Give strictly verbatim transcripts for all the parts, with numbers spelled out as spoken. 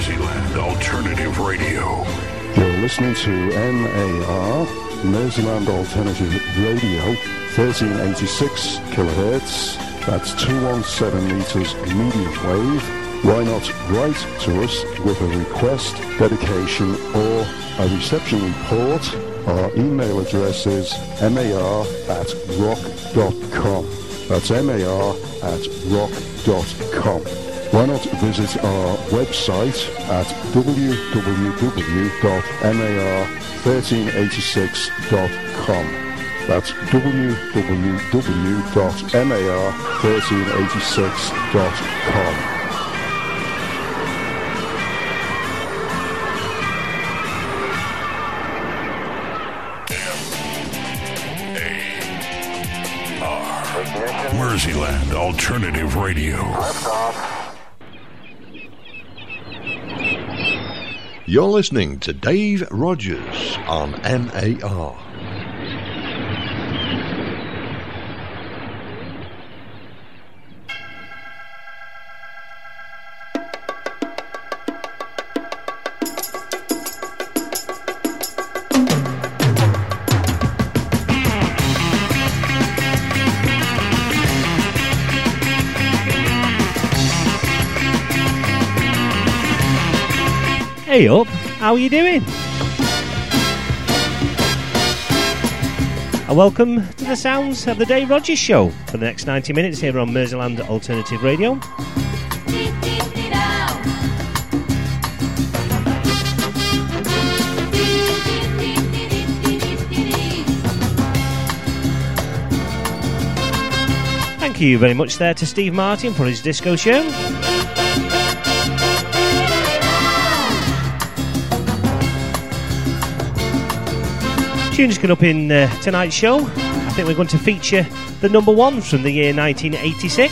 Merseyland Alternative Radio. You're listening to M A R, Merseyland Alternative Radio, thirteen eighty-six kilohertz. That's two hundred seventeen meters medium wave. Why not write to us with a request, dedication, or a reception report? Our email address is mar at rock dot com. That's mar at rock dot com. Why not visit our website at w w w dot mar thirteen eighty-six dot com. That's w w w dot mar thirteen eighty-six dot com. Merseyland Alternative Radio. You're listening to Dave Rogers on M A R. Hey up, how are you doing? And welcome to the sounds of the Dave Rogers Show for the next ninety minutes here on Merseyland Alternative Radio. Thank you very much there to Steve Martin for his disco show. Tunes coming up in uh, tonight's show. I think we're going to feature the number ones from the year nineteen eighty-six.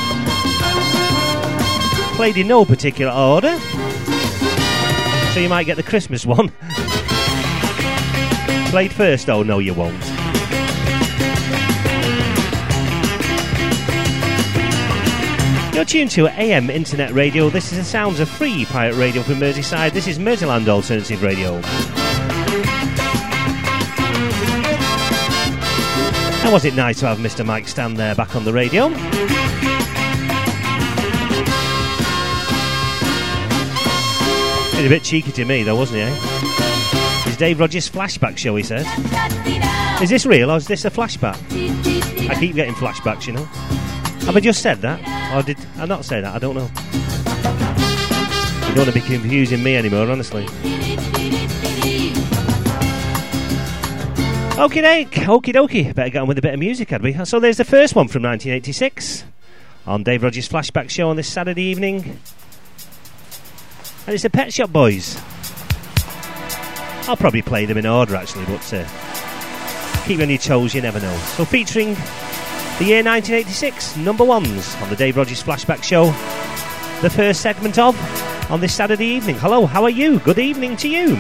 Played in no particular order, so you might get the Christmas one. Played first, oh no you won't. You're tuned to A M Internet Radio. This is the sounds of free pirate radio from Merseyside. This is Merseyland Alternative Radio. Now, was it nice to have Mister Mike stand there back on the radio? Been a bit cheeky to me though, wasn't he, eh? It's Dave Rogers' flashback show, he says. Is this real or is this a flashback? I keep getting flashbacks, you know. Have I just said that? Or did I not say that? I don't know. You don't want to be confusing me anymore, honestly. Okie doke, okie dokie. Better get on with a bit of music, had we? So there's the first one from nineteen eighty-six on Dave Rogers' Flashback Show on this Saturday evening. And it's the Pet Shop Boys. I'll probably play them in order, actually, but uh, keep on your toes, you never know. So featuring the year nineteen eighty-six number ones on the Dave Rogers' Flashback Show. The first segment of on this Saturday evening. Hello, how are you? Good evening to you.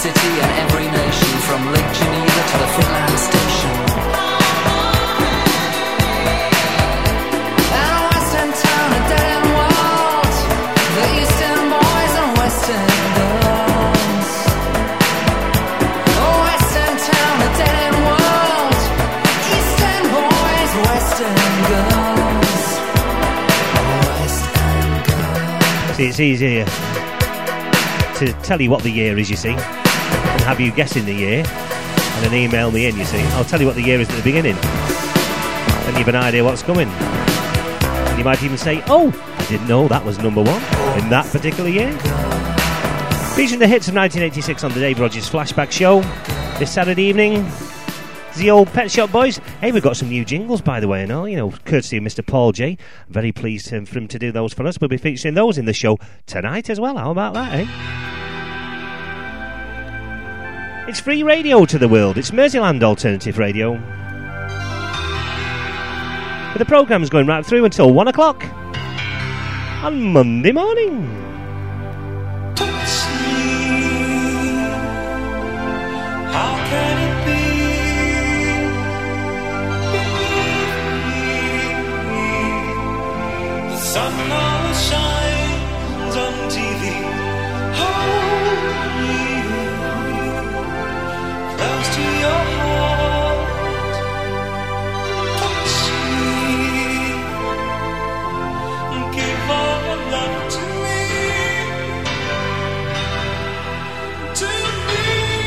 city and every nation, from Lake Geneva to the Finland station. And Western town, a dead-end world, the Eastern boys and Western girls. Oh, Western town, a dead-end world, Eastern boys, Western girls. Western girls. See, it's easier to tell you what the year is, you see, and have you guessing the year, and then email me in, you see. I'll tell you what the year is at the beginning, and you've an idea what's coming. And you might even say, oh, I didn't know that was number one in that particular year. Featuring the hits of nineteen eighty-six on the Dave Rogers Flashback Show this Saturday evening. The old Pet Shop Boys. Hey, we've got some new jingles, by the way, and all, you know, courtesy of Mister Paul J. Very pleased um, for him to do those for us. We'll be featuring those in the show tonight as well. How about that, eh? It's free radio to the world. It's Merseyland Alternative Radio. But the programme's going right through until one o'clock on Monday morning. Touch me. How can it be? The sun always shines on T V. Hold me close to your heart. Touch me. Give all your love to me. To me.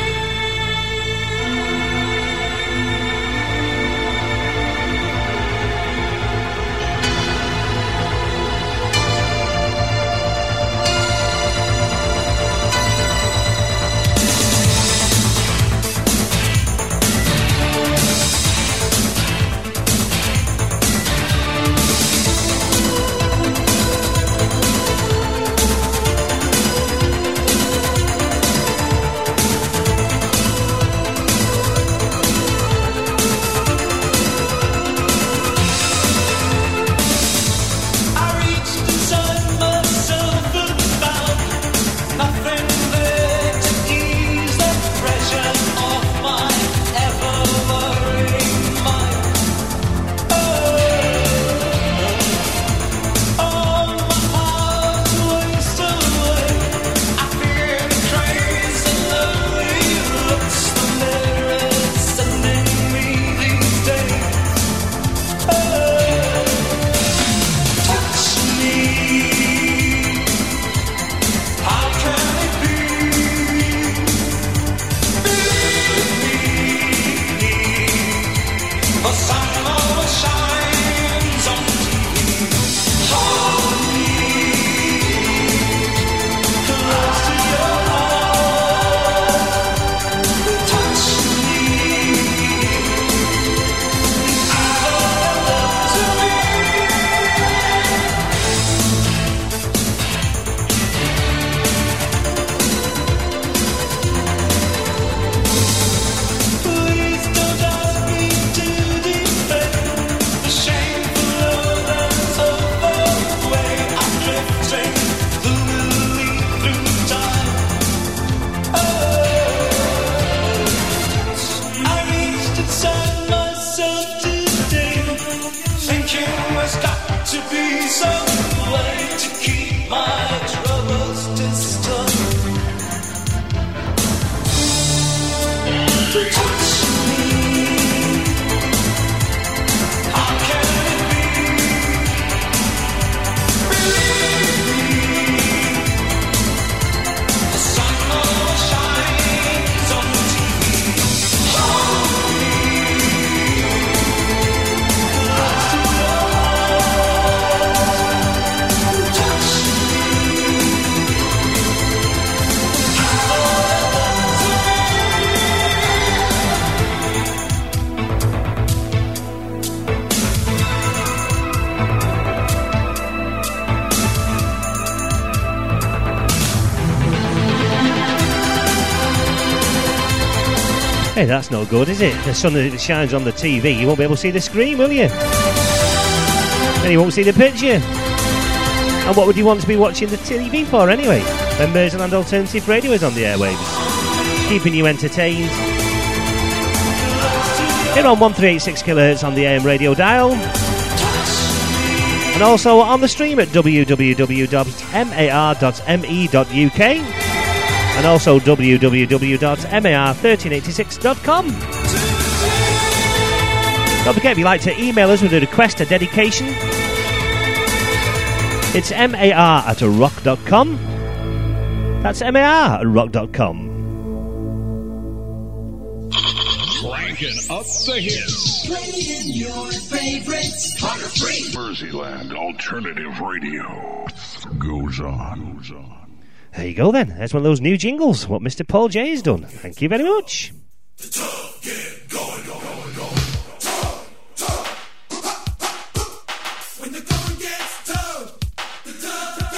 Hey, that's not good, is it? The sun that shines on the T V, you won't be able to see the screen, will you? And you won't see the picture. And what would you want to be watching the T V for anyway? When Merseyland Alternative Radio is on the airwaves. keeping you entertained. Here on one three eight six kilohertz on the A M radio dial. And also on the stream at w w w dot mar dot m e dot u k. And also w w w dot mar one three eight six dot com. Don't forget, if you'd like to email us with a request, a dedication, it's mar at rock dot com. That's mar at rock dot com. Cranking up the hits. Playing your favorites. Clutter free. Merseyland Alternative Radio goes on. Goes on. There you go then. There's one of those new jingles, what Mister Paul J has done. Thank you very much. The tug, get going, going, going. When the going gets tough, the tug,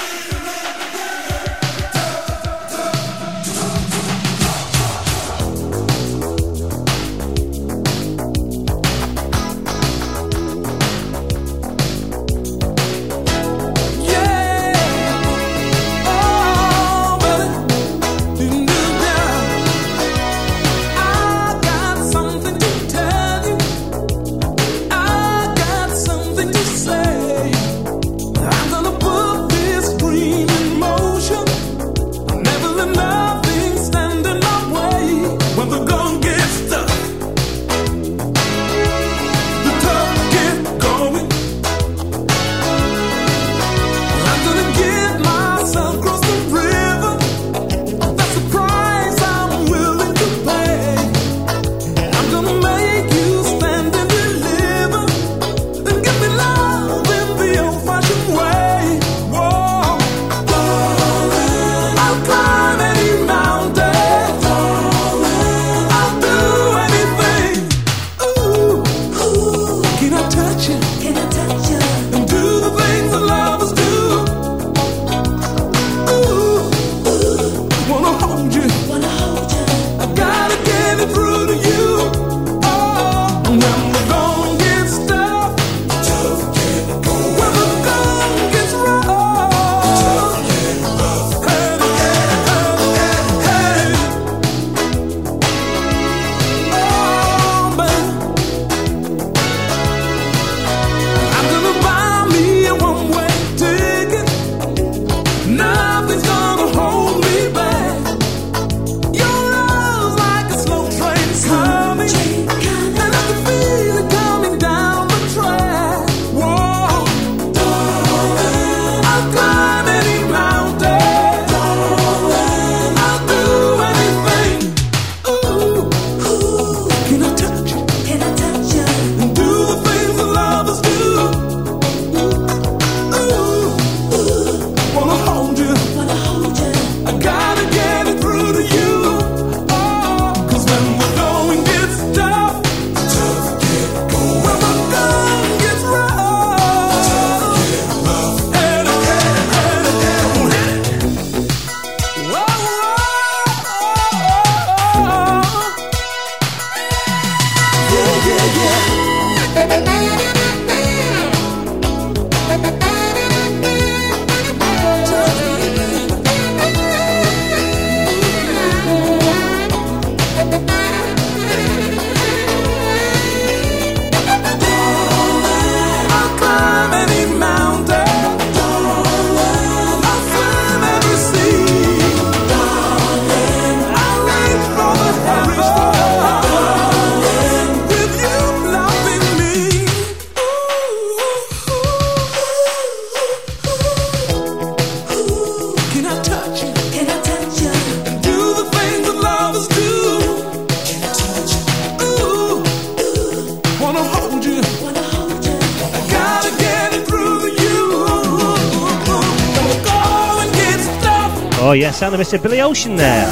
Oh yes, sound of Mister Billy Ocean there.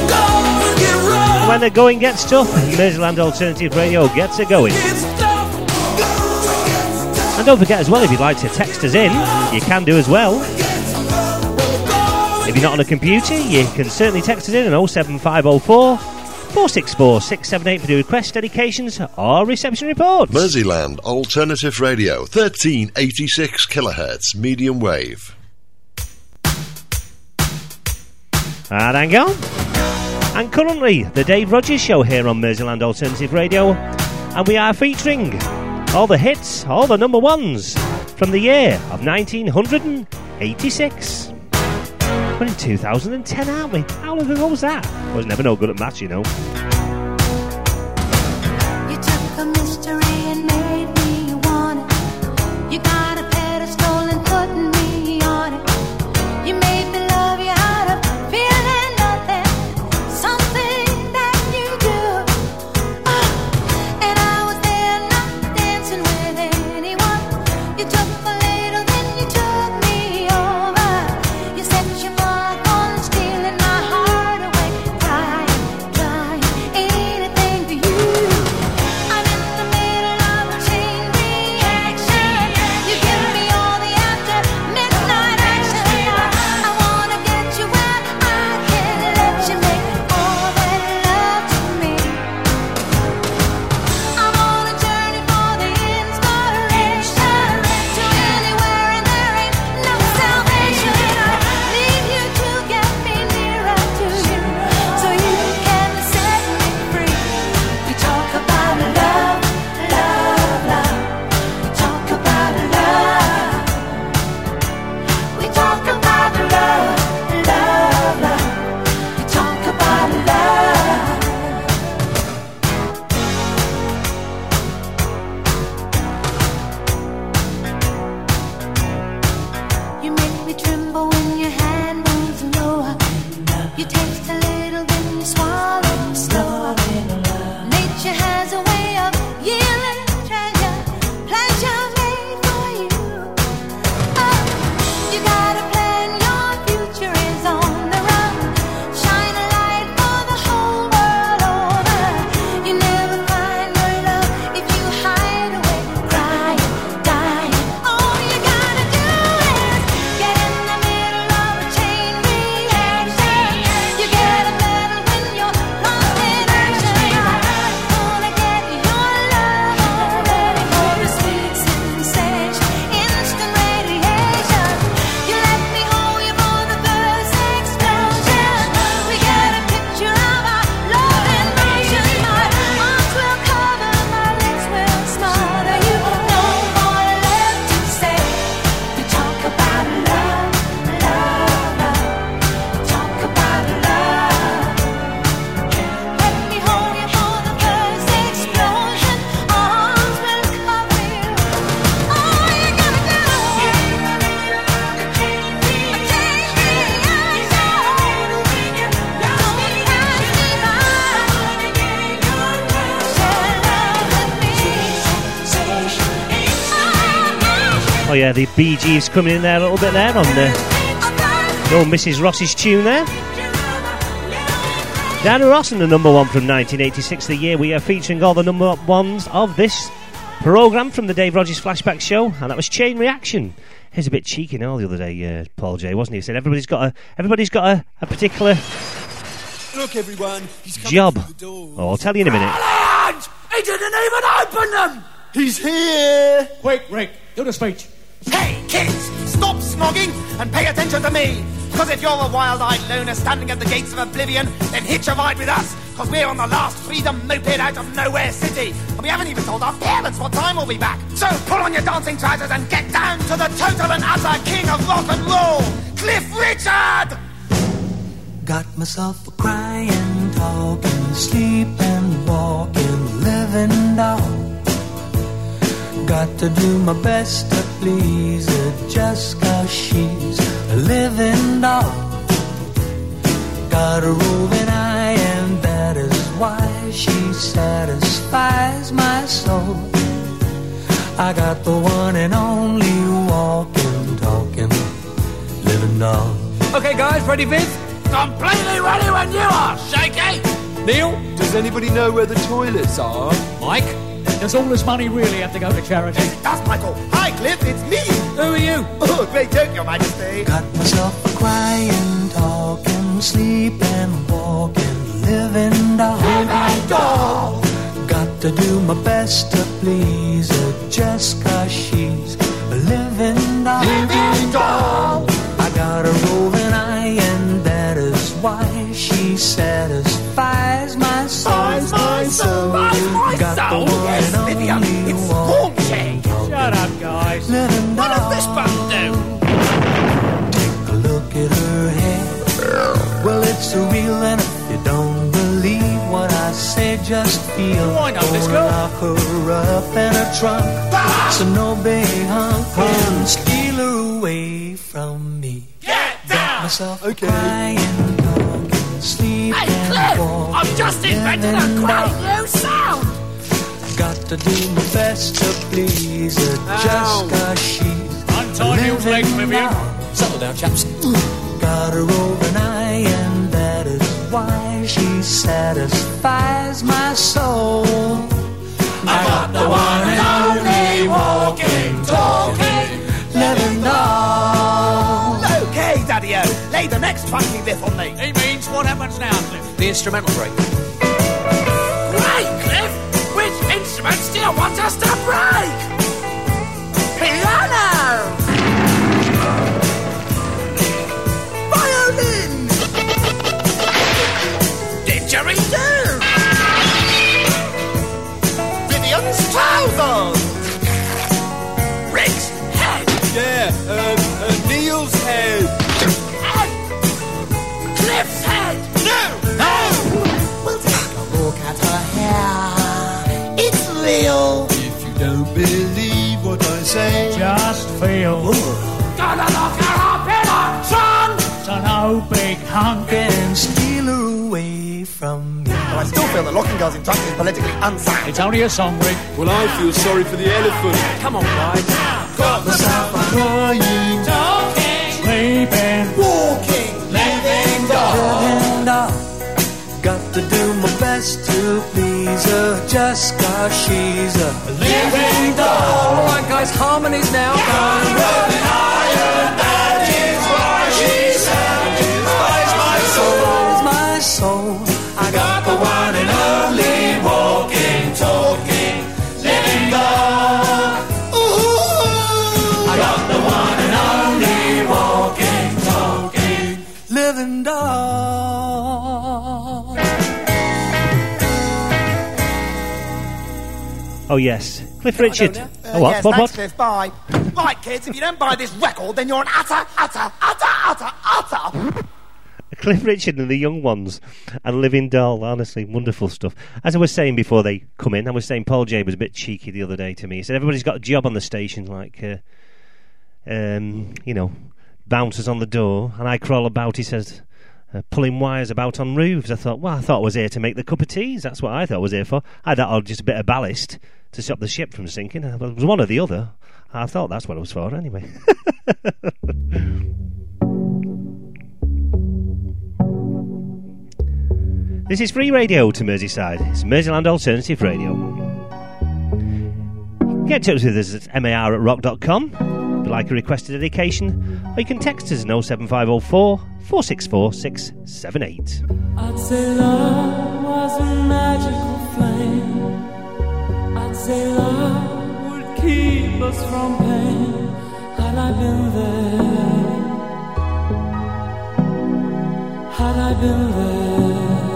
And when the going gets tough, Merseyland Alternative Radio gets a going. And don't forget as well, if you'd like to text us in, you can do as well. If you're not on a computer, you can certainly text us in on oh seven five oh four, four six four, six seven eight for the request, dedications or reception reports. Merseyland Alternative Radio, thirteen eighty-six kilohertz, medium wave. And hang on. And currently, the Dave Rogers Show here on Merseyland Alternative Radio, and we are featuring all the hits, all the number ones from the year of nineteen eighty-six. We're in two thousand ten, aren't we? How long ago was that? I was never no good at maths, you know. You took a mystery and made me want it. You got a pedestal and put me on it. You made me love you out of feeling nothing, something that you do. Oh, and I was there not dancing with anyone. You took a little, then you took me over. You set your mark on stealing my heart away. Trying, trying, anything for you. I'm in the middle of a chain reaction. You give me all the after midnight action. I wanna get you where I can let you make all that love to me. I'm on a journey for the inspiration to anywhere, and there ain't no salvation. I need you to get me nearer to you so you can set me free. We talk about love, love, love. We talk about love. We talk about love, love, love. We talk about love. You make me tremble when your hand moves lower. You taste a little, then you swallow slower. Nature has a way of yielding treasure, pleasure made for you. Oh, you got a plan, your future is on the run. Shine a light for the whole world over. You never find your love if you hide away, crying, dying. All you gotta do is get in the middle of a chain reaction. You get a medal when you're lost in action. I wanna get your love, ready for a sweet sensation, instant radiation. You let me hold you for the first explosion. We get a picture of our love in motion. My arms will cover, my lips will smother you. No more left to say. We talk about love, love, love. We talk about love. Let me hold you for the first explosion. Arms will cover you. All you gotta do is change me. Change me. Don't pass me by. Share love with me. Oh yeah, the Bee Gees coming in there a little bit there on the, the old Missus Ross's tune there. Diana Ross and the number one from nineteen eighty-six, the year we are featuring all the number ones of this programme from the Dave Rogers Flashback Show, and that was Chain Reaction. He was a bit cheeky now the other day, uh, Paul J, wasn't he? He said everybody's got a everybody's got a, a particular Look, everyone, he's coming job. through the door. Oh, I'll tell you in a minute. Brilliant! He didn't even open them! He's here! Quick, Rick, do the speech. Hey, kids, stop snogging and pay attention to me. Because if you're a wild-eyed loner standing at the gates of oblivion, then hitch a ride with us. Because we're on the last freedom moped out of nowhere city. And we haven't even told our parents what time we'll be back. So pull on your dancing trousers and get down to the total and utter king of rock and roll, Cliff Richard! Got myself a crying, talking, sleeping, walking, living doll. Got to do my best to please her just 'cause she's a living doll. Got a roving eye and that is why she satisfies my soul. I got the one and only walking, talking, living doll. Okay, guys, ready, Viv? Completely ready when you are, Shaky! Neil? Does anybody know where the toilets are? Mike? Does all this money really have to go to charity? That's Michael. Hi, Cliff, it's me! Who are you? Oh, great joke, Your Majesty. Got myself a crying, talking, sleeping, walking, living doll. Living doll! Got to do my best to please her just 'cause she's a living doll. Living doll! I got a roving eye and that is why she satisfies Oh, yes, Vivian, it's haunting. Shut up, guys. What does this button do? Take a look at her hair. Well, it's real, and if you don't believe what I say, just feel. Why not? Let's Gonna go. lock her up in a trunk, so no big hunk can steal her away from me. Get down! Myself crying, talking, sleep Hey, and Cliff! walk, I've just invented a living great out. new sound! Got to do my best to please her, just cause she's Untie Neil's legs, Vivian. Settle down, chaps. Got her over an eye, and that is why she satisfies my soul. I got the one and only walking, talking, living doll. Okay, Daddy-O, lay the next funky riff on me. He means what happens now, Cliff? The instrumental break. Great, Cliff! Which instruments do you want us to break? Piano! Violin! Didgeridoo! Vivian's trousers! Rick's head! Yeah, um, uh, Neil's head. Head! Cliff's head! No! No! We'll take a look at her hair. It's real. If you don't believe what I say, Just feel. Gonna lock her up in a trunk! So no big hunk. And steal her away from me. But I still feel that locking girls in trunk is politically unsound. It's only a song, Rick. well, I feel sorry for the elephant. Come on, guys. Got myself a crying, Sleeping. Walking, living doll. Living doll. Got to do my best to please her, just cause she's a living doll. Alright guys, harmonies now. Satisfies my soul. I got the one and only walking, talking, living doll. Ooh, I got the one and only walking, talking, living doll. Oh, yes. Cliff Richard. Uh, oh, what? yes, what? thanks, What? Cliff, bye. Right, kids, if you don't buy this record, then you're an utter, utter, utter, utter, utter. Cliff Richard and the Young Ones and Living Doll. Honestly, wonderful stuff. As I was saying before they come in, I was saying Paul J was a bit cheeky the other day to me. He said everybody's got a job on the station, like, uh, um, you know, bouncers on the door, and I crawl about, he says, uh, pulling wires about on roofs. I thought, well, I thought I was here to make the cup of teas. That's what I thought I was here for. I thought I was just a bit of ballast to stop the ship from sinking. It was one or the other. I thought that's what it was for anyway. This is free radio to Merseyside. It's Merseyland Alternative Radio. Get in touch with us at mar at rock dot com if you'd like a requested dedication, or you can text us at oh seven five oh four, four six four, six seven eight. I'd say love was a magical flame. I'd say love would keep us from pain. Had I been there, had I been there,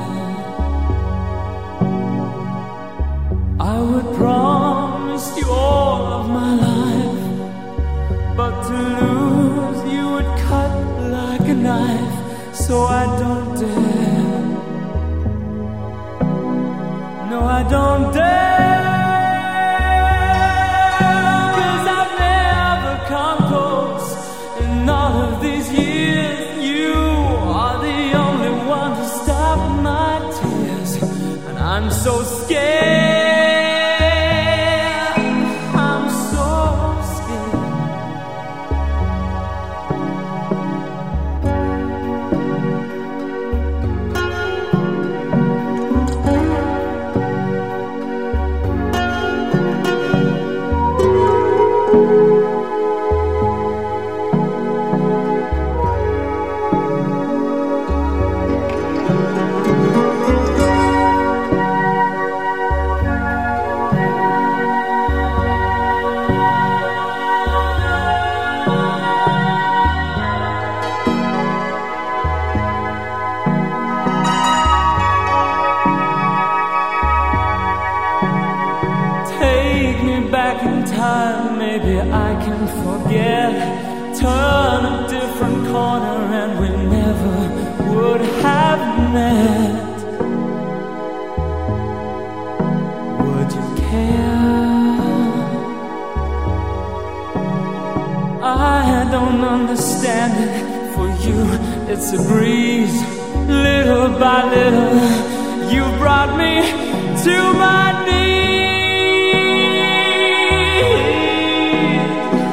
I would promise you all of my life, but to lose you would cut like a knife, so I don't dare. No, I don't dare, 'cause I've never come close in all of these years. You are the only one to stop my tears, and I'm so scared. and forget. Turn a different corner and we never would have met. Would you care? I don't understand it. For you, it's a breeze. Little by little, you brought me to my knees.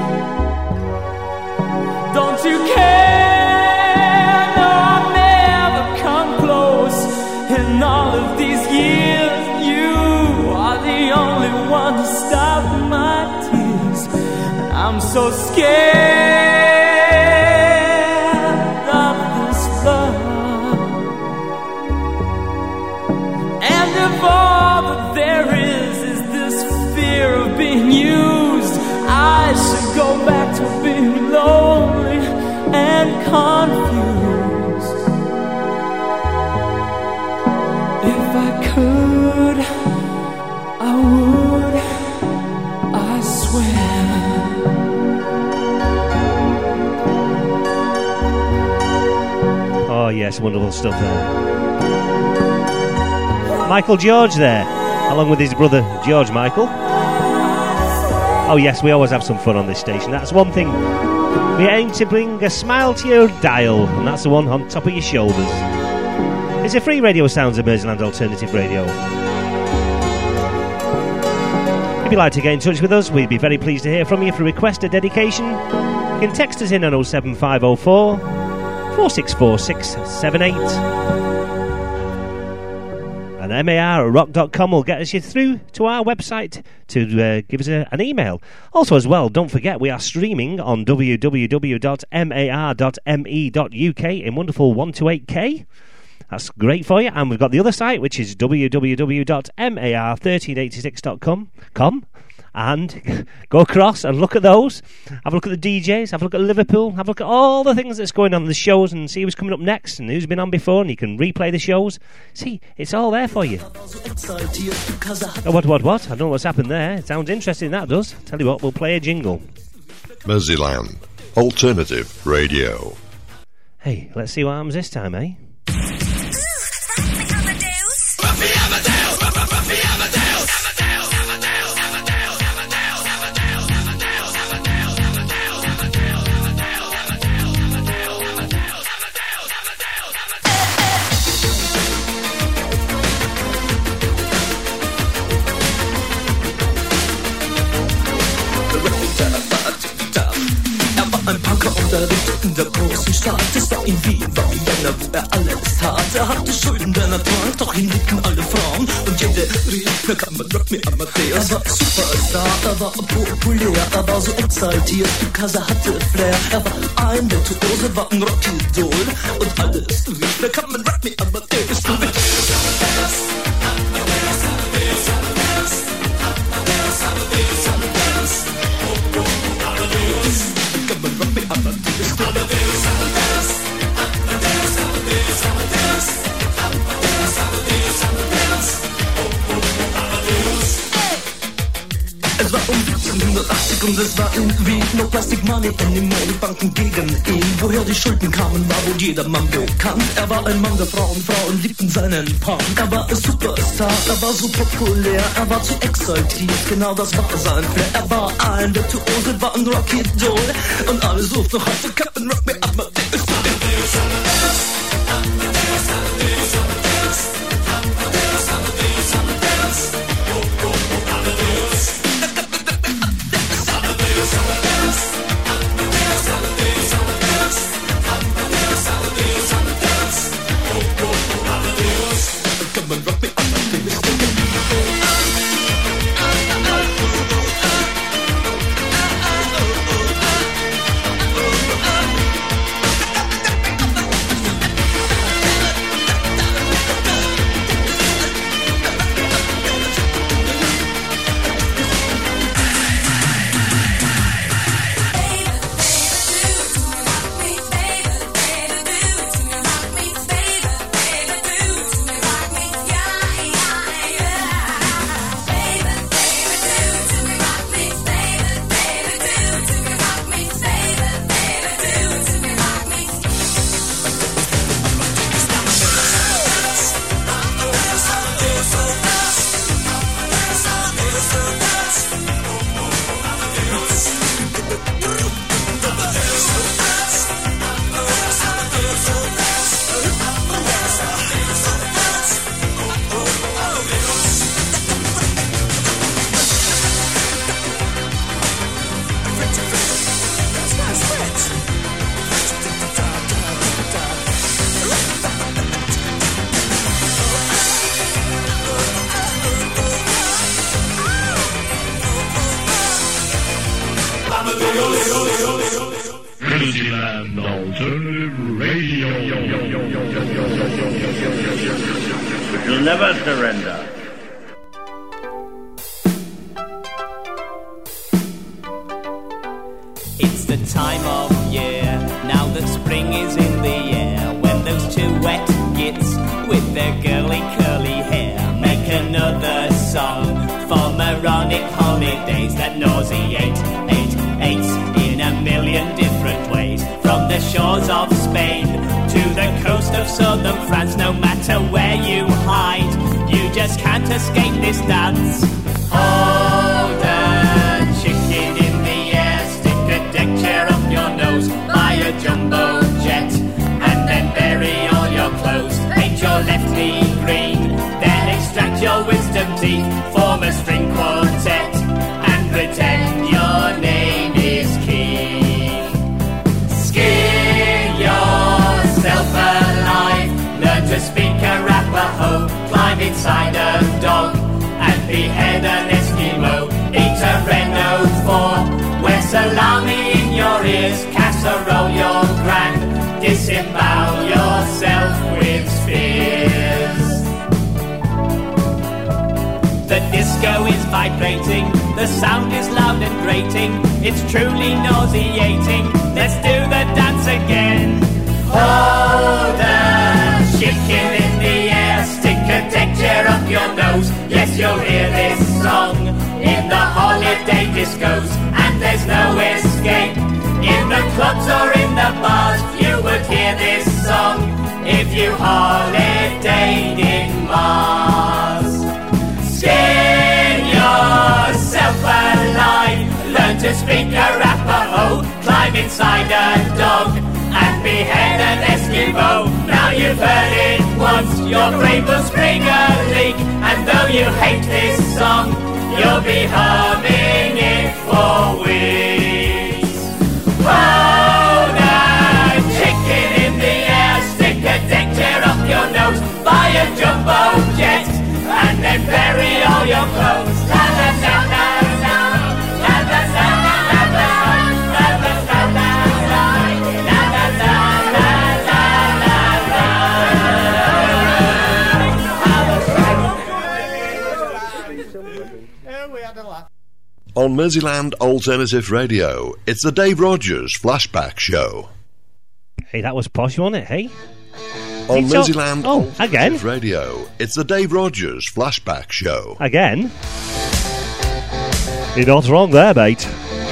Don't you care? No, I've never come close. In all of these years, you are the only one to stop my tears. And I'm so scared of this love. And if all that there is is this fear of being used, I should go back to being lonely and confused. If I could, I would, I swear. Oh yes, wonderful stuff there. Michael George there, along with his brother George Michael. Oh yes, we always have some fun on this station. That's one thing. We aim to bring a smile to your dial, and that's the one on top of your shoulders. It's a free radio sounds of Merseyland Alternative Radio. If you'd like to get in touch with us, we'd be very pleased to hear from you. For request a dedication, you can text us in on oh seven five oh four, four six four, six seven eight. And M A R at rock dot com will get us you through to our website to uh, give us a, an email. Also as well, don't forget we are streaming on w w w dot mar dot m e dot u k in wonderful one twenty-eight K. That's great for you. And we've got the other site, which is w w w dot mar thirteen eighty-six dot com. And go across and look at those. Have a look at the D Js, have a look at Liverpool, have a look at all the things that's going on in the shows and see who's coming up next and who's been on before, and you can replay the shows. See, it's all there for you. Oh, what, what, what? I don't know what's happened there. It sounds interesting, that does. Tell you what, we'll play a jingle. Merseyland Alternative Radio. Hey, let's see what happens this time, eh? Ein Punker unterrichtet in der großen Stadt. Es war in Wien, war Vienna, wo er alles tat. Er hatte Schulden, der Natur, doch ihn liebten alle Frauen. Und jede rief, na kann man Rock me Amadeus. Er war Superstar, er war populär, er war so exaltiert, because er hatte Flair. Er war ein Virtuose, war ein Rockidol. Und alles rief, na kann man Rock me Amadeus. Du bist Es war um siebzehnhundertachtzig und es war in Wien. No plastic money anymore, die Banken gegen ihn. Woher die Schulden kamen, war wohl jedermann bekannt. Er war ein Mann der Frauen, Frauen liebten seinen Punk. Er war ein Superstar, er war so populär, er war zu exaltiert, genau das war sein Flair. Er war ein Virtuose, war ein Rockidol. Und alle suchten noch heute Captain Rock me Amadeus. Merseyland Alternative Radio. You'll never surrender. It's the time of year, now that spring is in the air, when those two wet gits with their girly curly hair make another song for moronic holidays that nauseate, eight, eight in a million different ways. From the shores of Spain to the coast of southern France, no matter where you hide, you just can't escape this dance. Hold a chicken in the air, stick a deck chair up your nose, buy a jumbo jet, and then bury all your clothes. Paint your left knee green, then extract your wisdom teeth, form a string quartet, and pretend your name is Keith. Skin yourself alive, learn to speak Arapaho, climb inside a dog, and behead an Eskimo. Eat a Renault four, wear salami in your ears, casserole your grand, disembowel yourself with spears. The disco is vibrating, the sound is loud and grating, it's truly nauseating, let's do the dance again. Hold a chicken in the air, stick a deck chair up your nose, yes you'll hear this song in the holiday discos, and there's no escape. In the clubs or in the bars, you would hear this song if you holidayed in Mars. Skin yourself alive, learn to speak Arapaho, climb inside a dog, and behead an Eskimo. Now you've heard it once, your brain will spring a leak, and though you hate this song, you'll be humming it for weeks. Hold a chicken in the air, stick a deck chair up your nose, buy a jumbo jet, and then bury all your clothes. La la la la la, la la la la la, la la la la la, la la la la la. On Merseyland Alternative Radio, it's the Dave Rogers Flashback Show. Hey, that was posh, wasn't it, hey? On It's Merseyland all- oh, Alternative again? Radio, it's the Dave Rogers Flashback Show. Again? You're not wrong there, mate.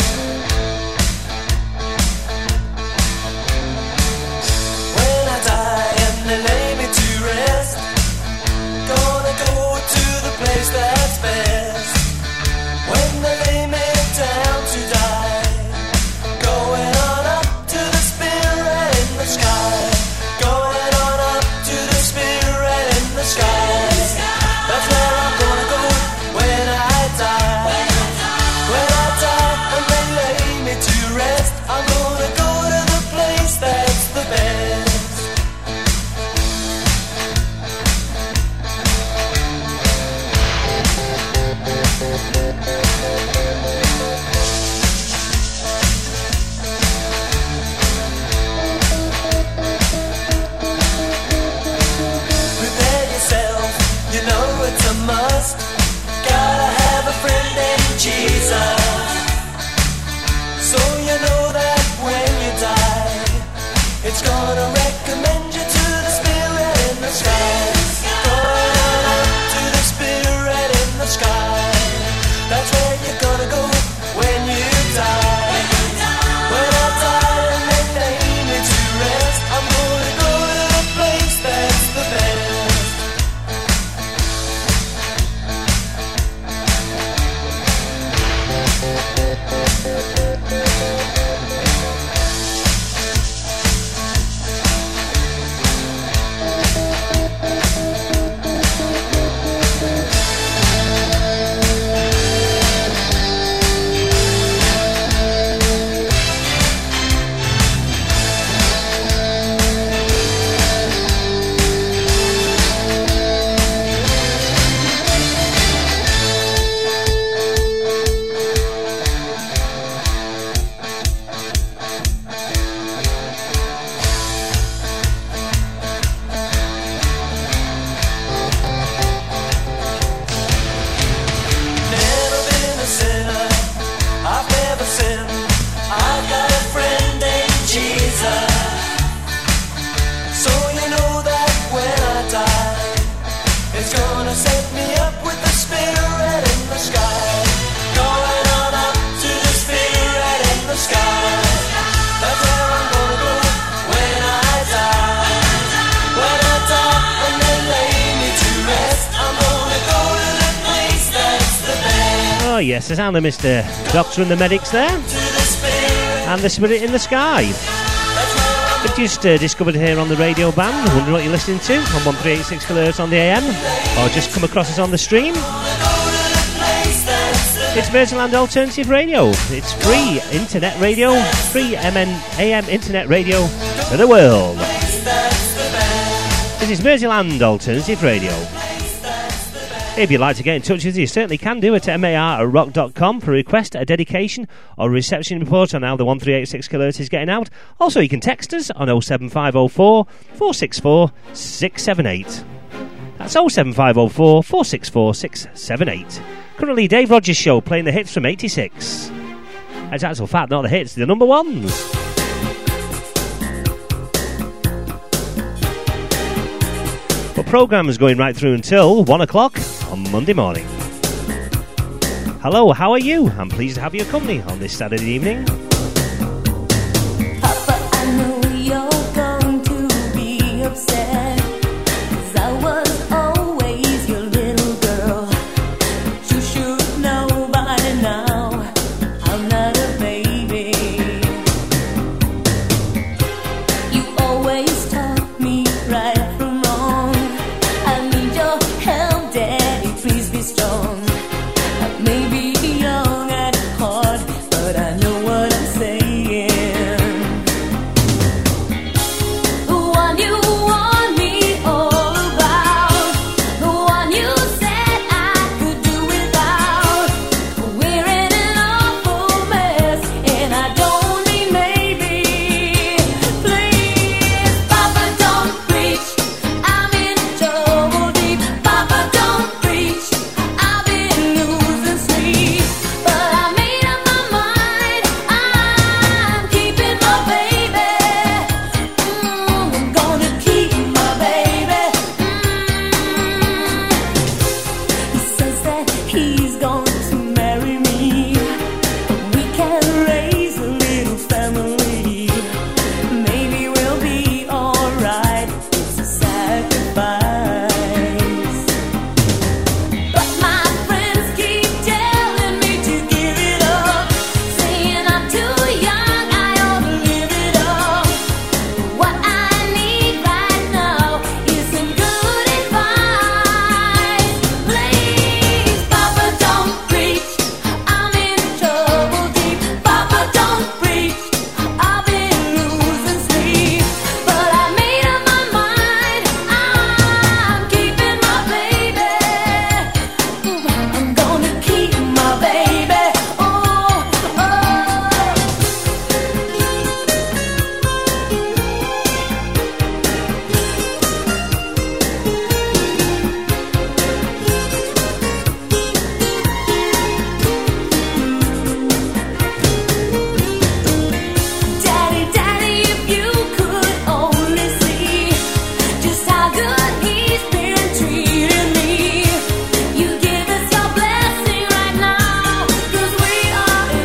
When I die and they lay me to rest, gonna go to the place that's best. When they lay me down to die, going on up to the spirit in the sky, going on up to the spirit in the sky. That's where I'm gonna go when I die. When I die, yes, the sound of Mister Doctor and the Medics there. And the Spirit in the Sky. We've just uh, discovered here on the radio band, wondering what you're listening to on one three eight six kilohertz on the A M, or just come across us on the stream. It's Merseyland Alternative Radio. It's free internet radio, free M N A M internet radio to the world. This is Merseyland Alternative Radio. If you'd like to get in touch with us, you certainly can do it at mar at rock dot com for a request, a dedication, or a reception report on how the one three eight six kilohertz is getting out. Also, you can text us on oh seven five oh four, four six four, six seven eight. That's oh seven five oh four, four six four, six seven eight. Currently, Dave Rogers Show playing the hits from eighty-six. It's actual fact, not the hits, the number ones. But programme is going right through until one o'clock on Monday morning. Hello, how are you? I'm pleased to have your company on this Saturday evening. Papa, I know you're going to be upset, 'cause I was always your little girl. But you should know by now I'm not a baby. You always taught me right from wrong. I need your help, Daddy, please be strong. I may be young at heart, but I know what I'm saying. The one you warned me all about, the one you said I could do without. We're in an awful mess, and I don't mean maybe. Please, Papa, don't preach. I'm in trouble deep. Papa, don't preach. I've been losing sleep, but I made up my mind. I'm keeping my baby. Mm, I'm gonna keep my baby. Mm. He says that he's going to marry me. We can raise a little family. Maybe we'll be alright. It's a sacrifice. But my friends keep telling me to give it up, saying I'm too young, I ought to live it up. What I need right now is some good advice. Please, Papa, don't preach. I'm in trouble deep. Papa, don't preach. I've been losing sleep, but I made up my mind. I'm keeping my baby. I'm gonna keep my baby. Oh, oh. Daddy, Daddy, if you could only see just how good he's been treating me. You give us your blessing right now, 'cause we are in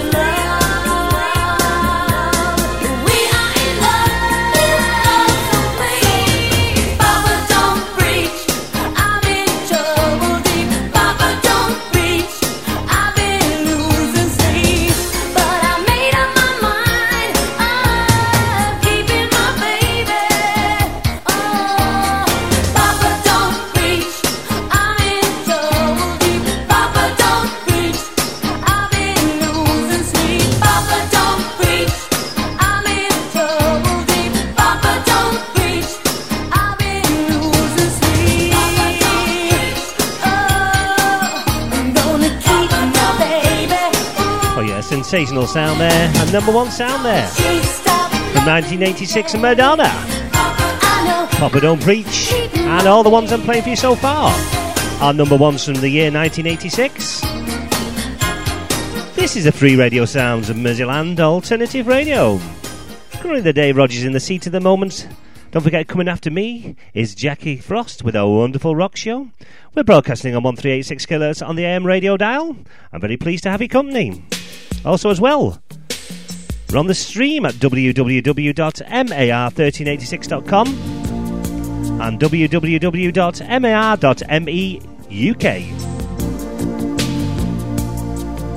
love. We are in love, in love. So please, Papa, don't preach. I'm in trouble deep. Papa, don't preach. I've been losing sleep, but I made up my mind. I'm keeping my baby. Oh, Papa, don't preach. I'm in trouble deep. Papa, don't preach. I've been losing sleep. Papa, don't preach. I'm in trouble deep. Papa, don't preach. I've been losing sleep. Papa, don't preach. Oh, I'm gonna keep my baby. Oh yeah, sensational sound there, and number one sound there from nineteen eighty-six and Madonna. Papa Don't Preach, and all the ones I'm playing for you so far are number ones from the year nineteen eighty-six. This is the free radio sounds of Merseyland Alternative Radio. Currently the Dave Rogers in the seat at the moment. Don't forget, coming after me is Jackie Frost with our wonderful rock show. We're broadcasting on one three eight six kilohertz on the A M radio dial. I'm very pleased to have your company. Also as well, we're on the stream at w w w dot mar one three eight six dot com and w w w dot mar dot me u k.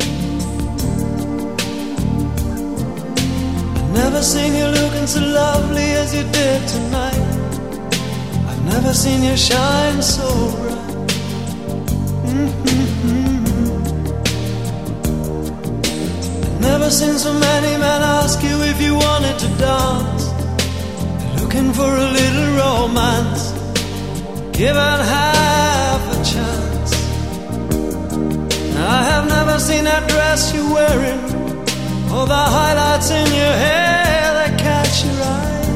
never seen you looking so lovely as you did tonight. I've never seen you shine so bright. Mm-hmm. I've never seen so many men ask you if you wanted to dance. They're looking for a little romance, given half a chance. I have never seen that dress you're wearing, or the highlights in your hair that catch your eye.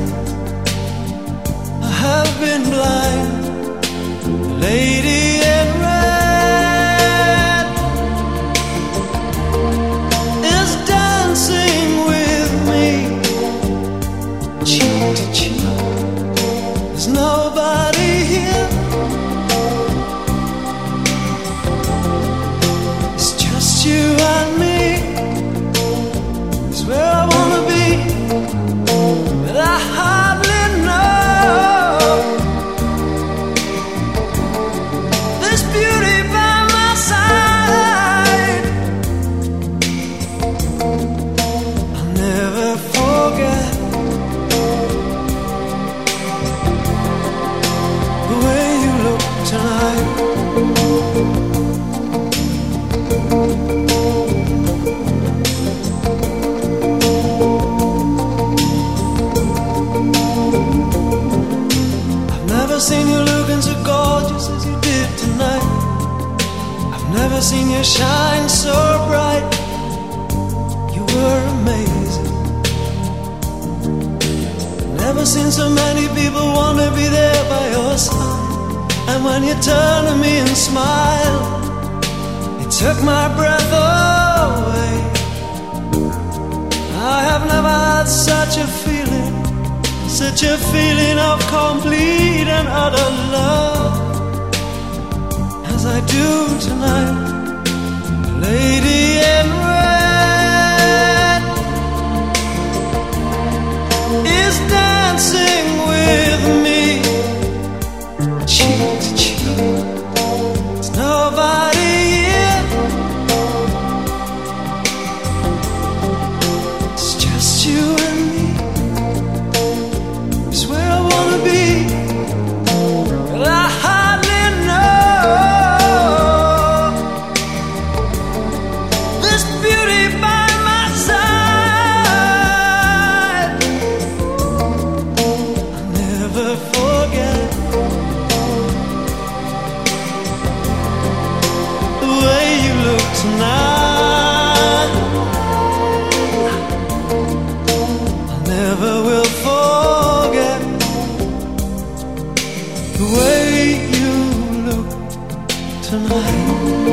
I have been blind. The lady in red is dancing with me, cheek to cheek. There's nobody here. It's just you and me. It's where I wanna be, but I hardly know. This beauty by my side, I'll never forget the way you look tonight. I've never seen you looking so gorgeous as you did tonight. I've never seen you shine so bright. You were amazing. Never seen so many people want to be there by your side. And when you turned to me and smiled, it took my breath away. I have never had such a feeling, such a feeling of complete and utter love as I do tonight. Lady in red is dancing with me, cheek to cheek. There's nobody here. It's just you and me. It's where I wanna be, but I hardly know. This beauty by my side, I'll never forget the way you look tonight. I never will forget the way you look tonight.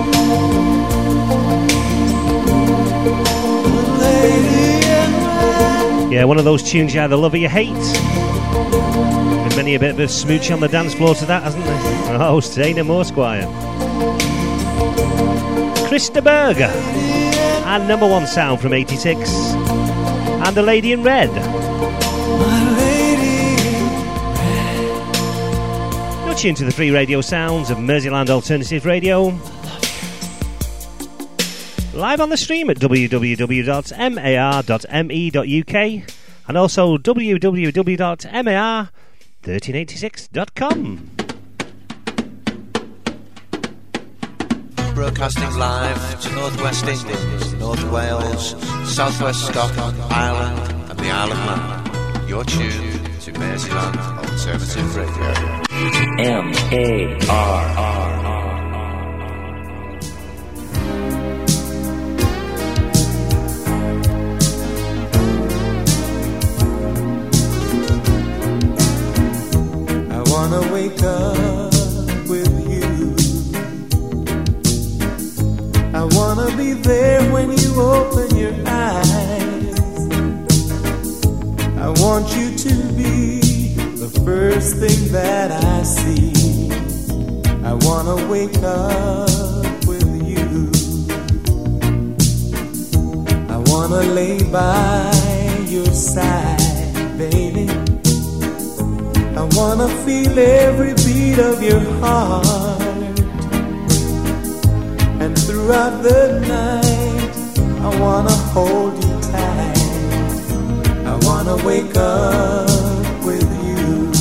The lady in red. Yeah, one of those tunes you either love or you hate. Been many a bit of a smooch on the dance floor to that, hasn't there? Oh, say no more, Squire. Krista Berger and number one sound from eighty-six, and The Lady in Red. You're tuned to the free radio sounds of Merseyland Alternative Radio, live on the stream at w w w dot mar dot m e dot u k and also w w w dot mar thirteen eighty-six dot com. Broadcasting live to North West England, North Wales, South West Scotland, Ireland and the Isle of Man. You're tuned to Merseyland Alternative Radio. M A R R R. I wanna wake up with you. I wanna be there when you open your eyes. I want you to be the first thing that I see. I wanna wake up with you. I wanna lay by your side, baby. I wanna feel every beat of your heart. And throughout the night I wanna hold you tight. I wanna wanna wake up with you.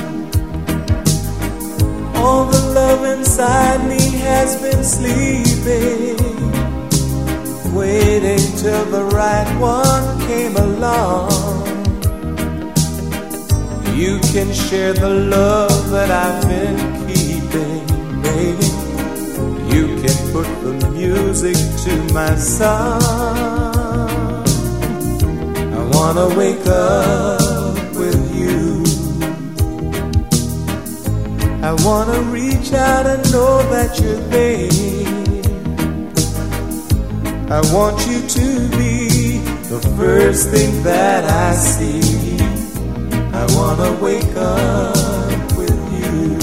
All the love inside me has been sleeping, waiting till the right one came along. You can share the love that I've been keeping, baby. You can put the music to my song. I wanna wake up with you. I wanna reach out and know that you're there. I want you to be the first thing that I see. I wanna wake up with you.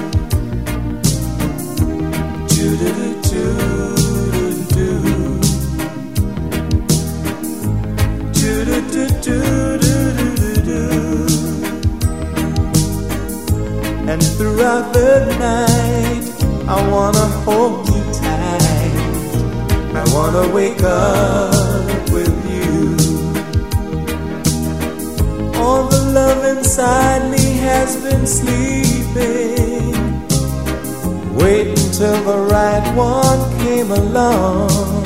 And throughout the night, I wanna hold you tight. I wanna wake up with you. All the love inside me has been sleeping, waiting till the right one came along.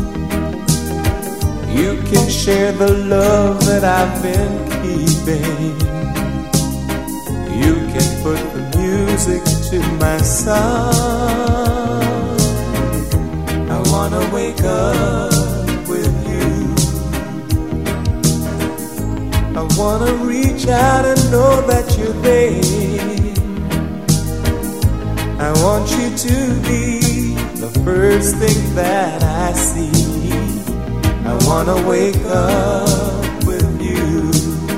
You can share the love that I've been keeping. You can put the music to my song. I wanna wake up with you. I wanna reach out and know that you're there. I want you to be the first thing that I see. I wanna wake up with you.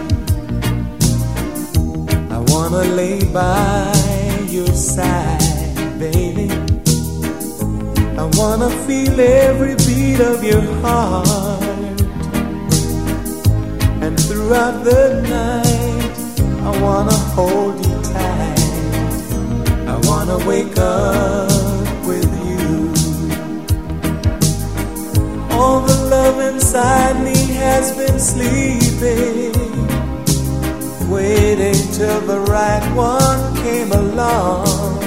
I wanna lay by your side, baby. I wanna feel every beat of your heart. And throughout the night, I wanna hold you tight. I wanna wake up with you. All the love inside me has been sleeping, waiting till the right one came along.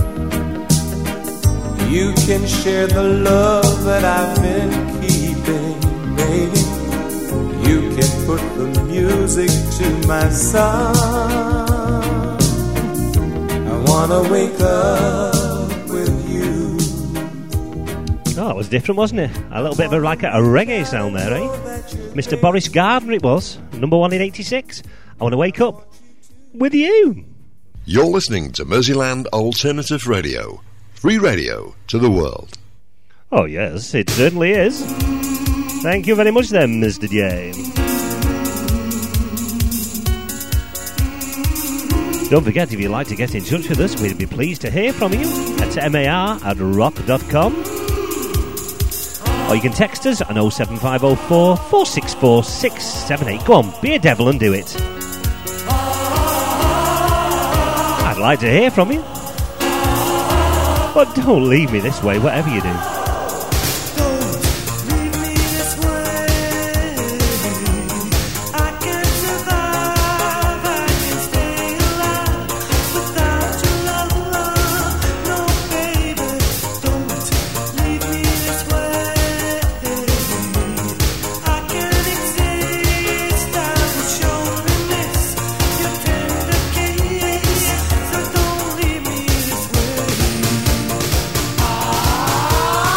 You can share the love that I've been keeping, baby. You can put the music to my song. I wanna wake up with you. Oh, that was different, wasn't it? A little bit of a, like a, a reggae sound there, eh? Mister Boris Gardner it was, number one in eighty-six. I want to wake up with you. You're listening to Merseyland Alternative Radio. Free radio to the world. Oh, yes, it certainly is. Thank you very much then, Mister J. Don't forget, if you'd like to get in touch with us, we'd be pleased to hear from you at mar at rock dot com. Or you can text us on oh seven five oh four, four six four, six seven eight. Go on, be a devil and do it. I'd like to hear from you. But don't leave me this way, whatever you do. Ah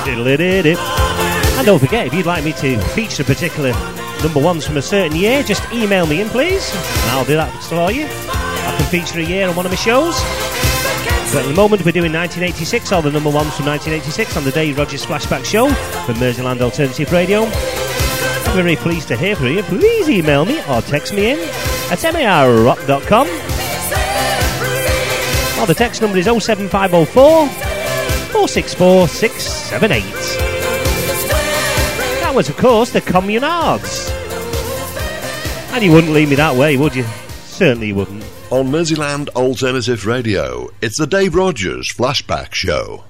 Diddle-a-did-dip. And don't forget, if you'd like me to feature particular number ones from a certain year, just email me in, please, and I'll do that for you. I can feature a year on one of my shows. But at the moment, we're doing nineteen eighty-six, all the number ones from nineteen eighty-six on the Dave Rogers Flashback Show for Merseyland Alternative Radio. I'm very pleased to hear from you. Please email me or text me in at m a r rock dot com. Or the text number is oh seven five oh four, four six four, six seven eight. That was, of course, the Communards. And you wouldn't leave me that way, would you? Certainly you wouldn't. On Merseyland Alternative Radio, it's the Dave Rogers Flashback Show.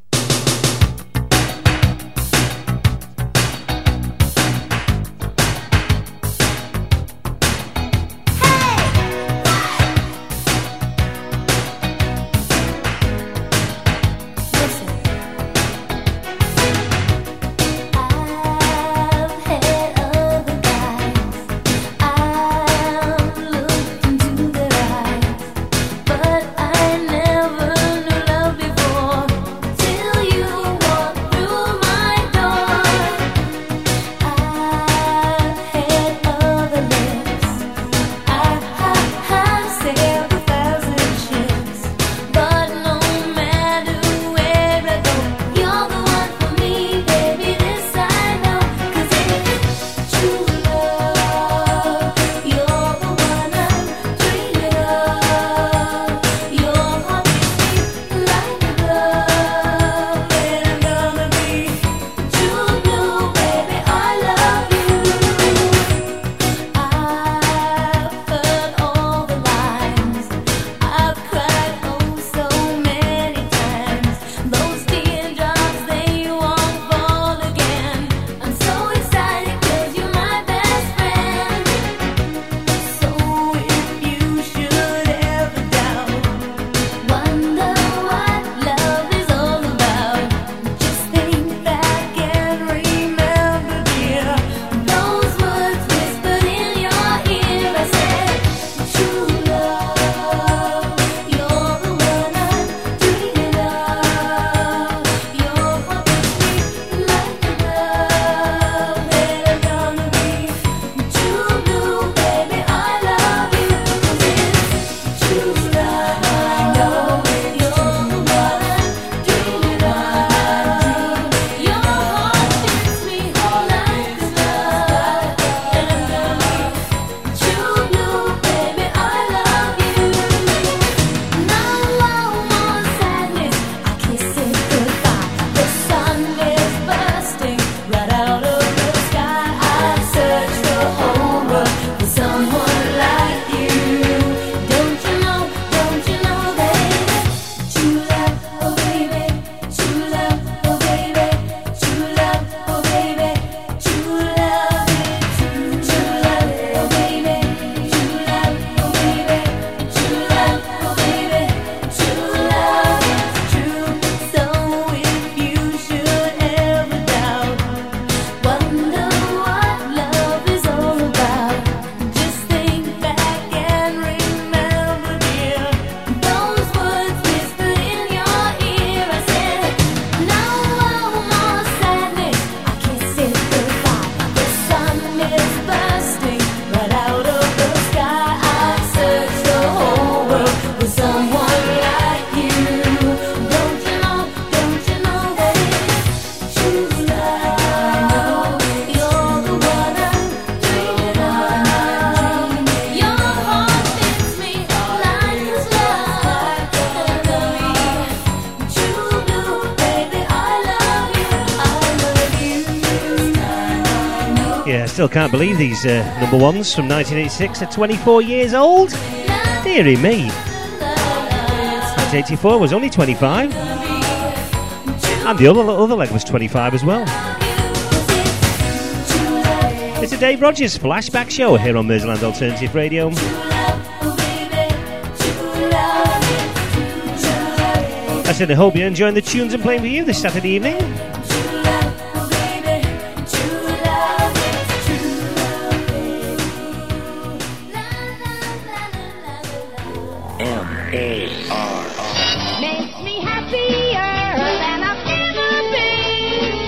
Still can't believe these uh, number ones from nineteen eighty-six are twenty-four years old. Dearie me. nineteen eighty-four was only twenty-five. And the other, other leg was twenty-five as well. It's a Dave Rogers Flashback Show here on Merseyland Alternative Radio. I said I hope you're enjoying the tunes I'm playing for you this Saturday evening. Makes me happier than I've ever been.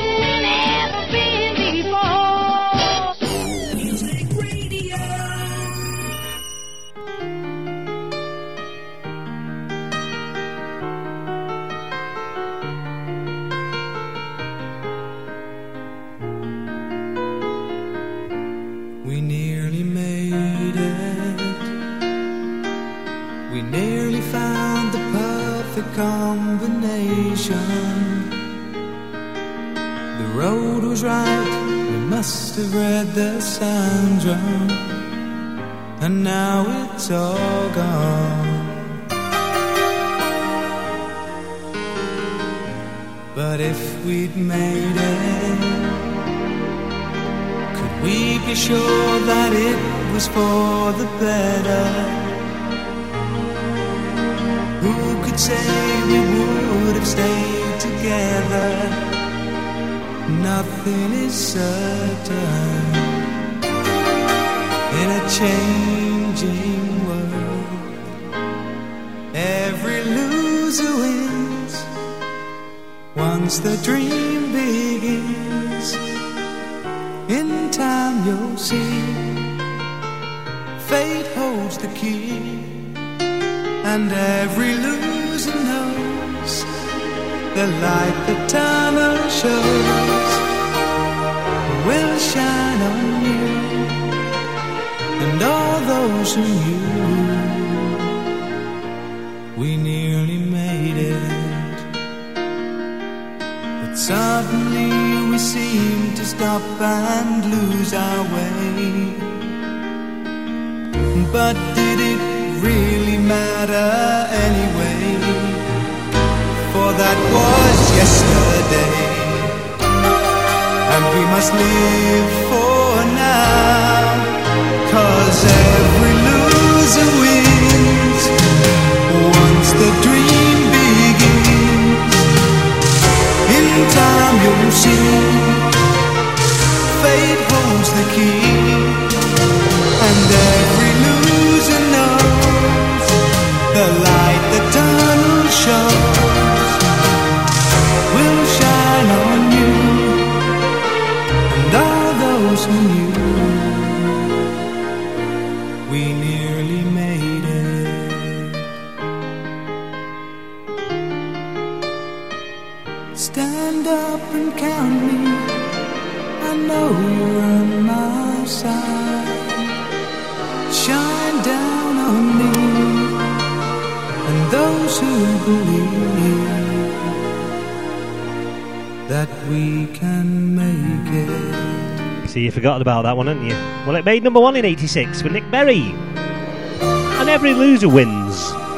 station. The road was right, we must have read the signs wrong, and now it's all gone. But if we'd made it, could we be sure that it was for the better? Who could say we would have stayed together? Nothing is certain in a changing world. Every loser wins once the dream begins. In time you'll see fate holds the key, and every loser knows the light the tunnel shows will shine on you and all those who knew. We nearly made it, but suddenly we seem to stop and lose our way. But did it really matter anyway? For that was yesterday, and we must live for now, 'cause every loser wins once the dream begins. In time you'll see fate holds the key, and every loser knows the light the tunnel shows will shine on you and all those who knew. We nearly made it. Stand up and count me, I know you're on my side. Shine down on me and those who believe that we can make it. See, you forgot about that one, hadn't you? Well, it made number one in eighty-six with Nick Berry. And every loser wins.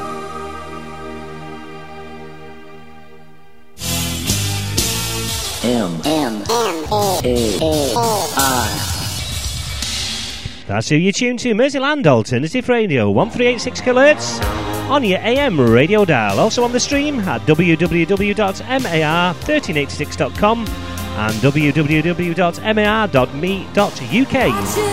M M A I. That's who you tune to. Merseyland Alternative Radio, one three eight six kilohertz on your A M radio dial. Also on the stream at w w w dot m a r one three eight six dot com and w w w dot m a r dot m e dot u k.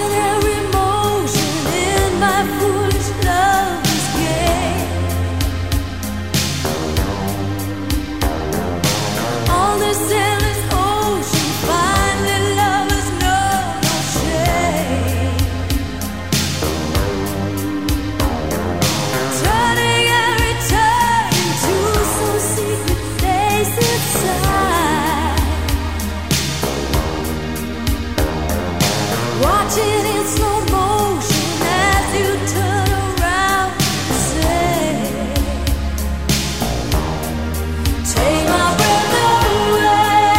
Watching in slow motion as you turn around and say, take my breath away.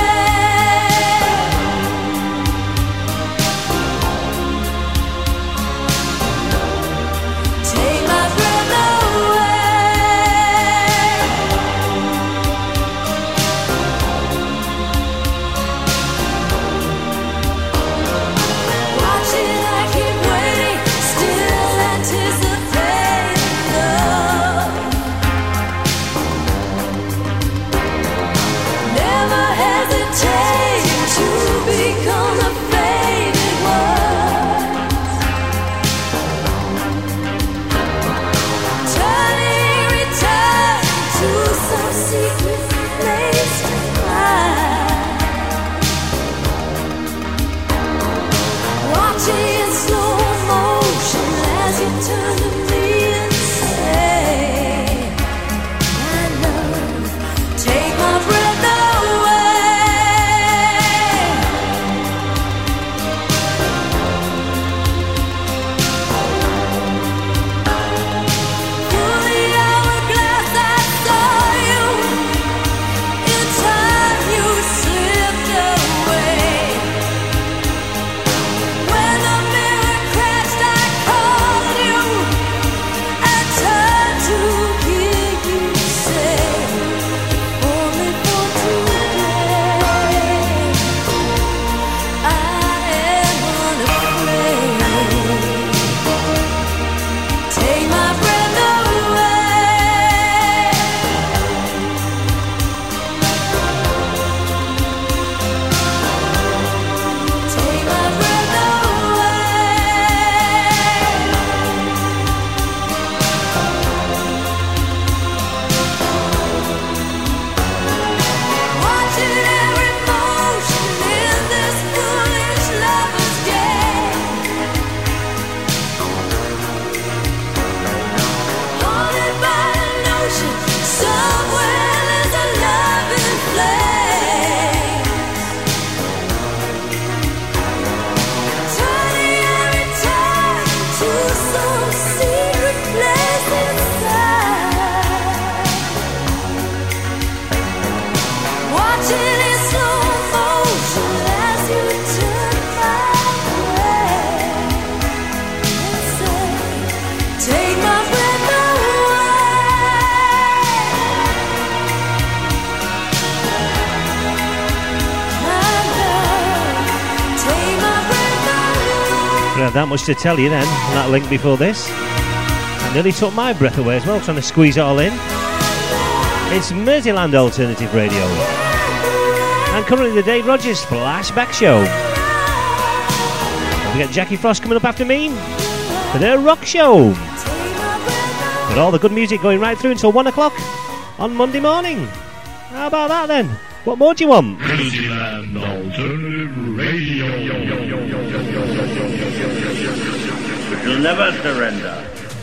have that much to tell you then, on that link before this. It nearly took my breath away as well, trying to squeeze it all in. It's Merseyland Alternative Radio. And currently the Dave Rogers Flashback Show. And we got Jackie Frost coming up after me for their rock show. But all the good music going right through until one o'clock on Monday morning. How about that then? What more do you want? Merseyland Alternative Radio. We'll never surrender.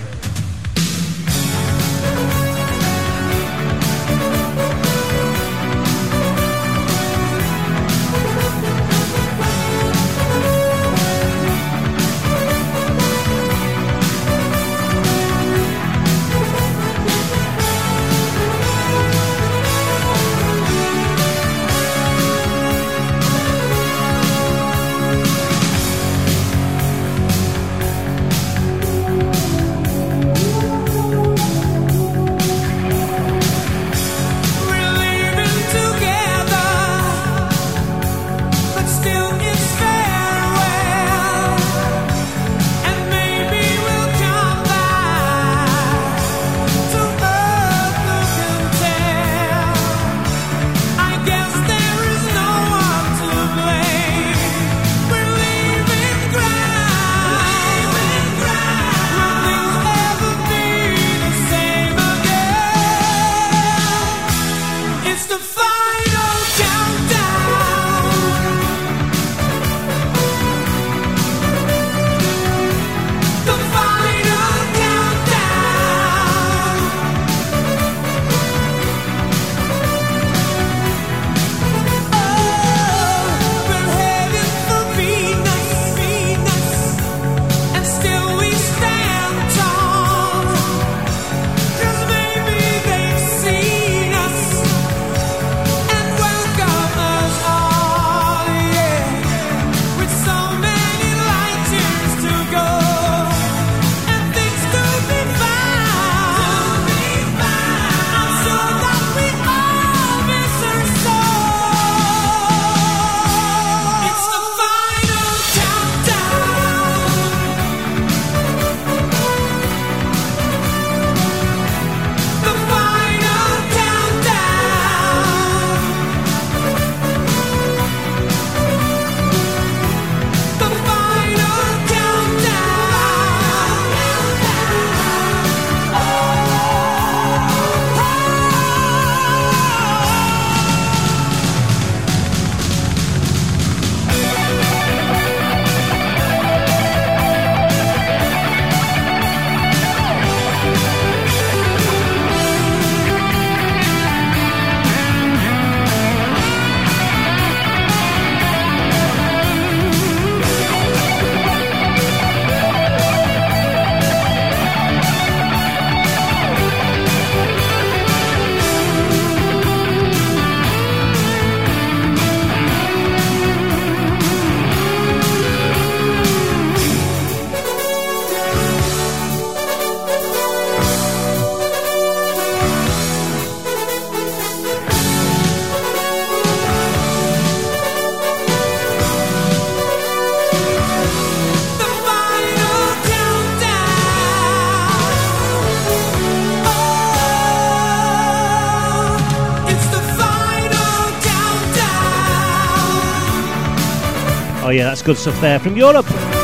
Oh yeah, that's good stuff there from Europe.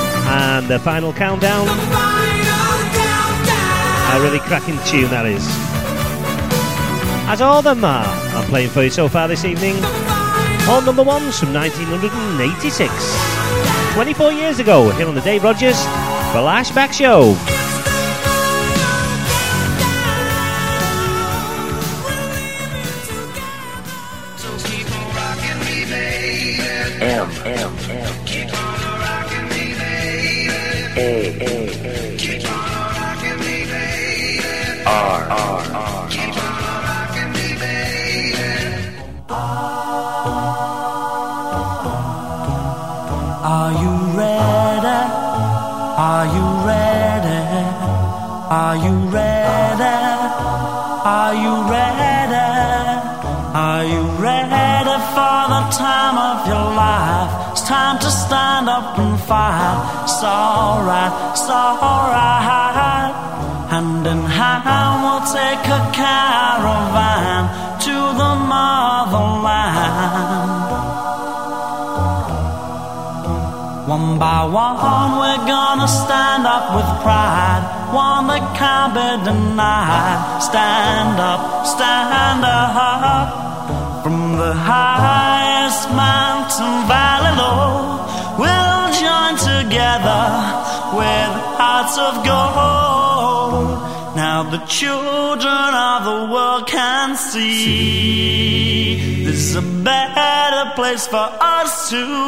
And the final countdown. The final countdown. A really cracking tune that is. As all of them are, I'm playing for you so far this evening. All number ones from nineteen eighty-six. twenty-four years ago, here on the Dave Rogers Flashback Show. M, M, M. Keep on rocking me, baby. A, A, A. Keep on rocking me, baby. R, R, R. Keep on rocking me, baby. Are you ready? Are you ready? Are you ready? Are you ready? Are you ready for the time of of your life. It's time to stand up and fight. It's alright, it's alright. Hand in hand we'll take a caravan to the motherland. One by one we're gonna stand up with pride, one that can't be denied. Stand up, stand up. From the highest mountain valley low, we'll join together with hearts of gold. Now the children of the world can see this is a better place for us to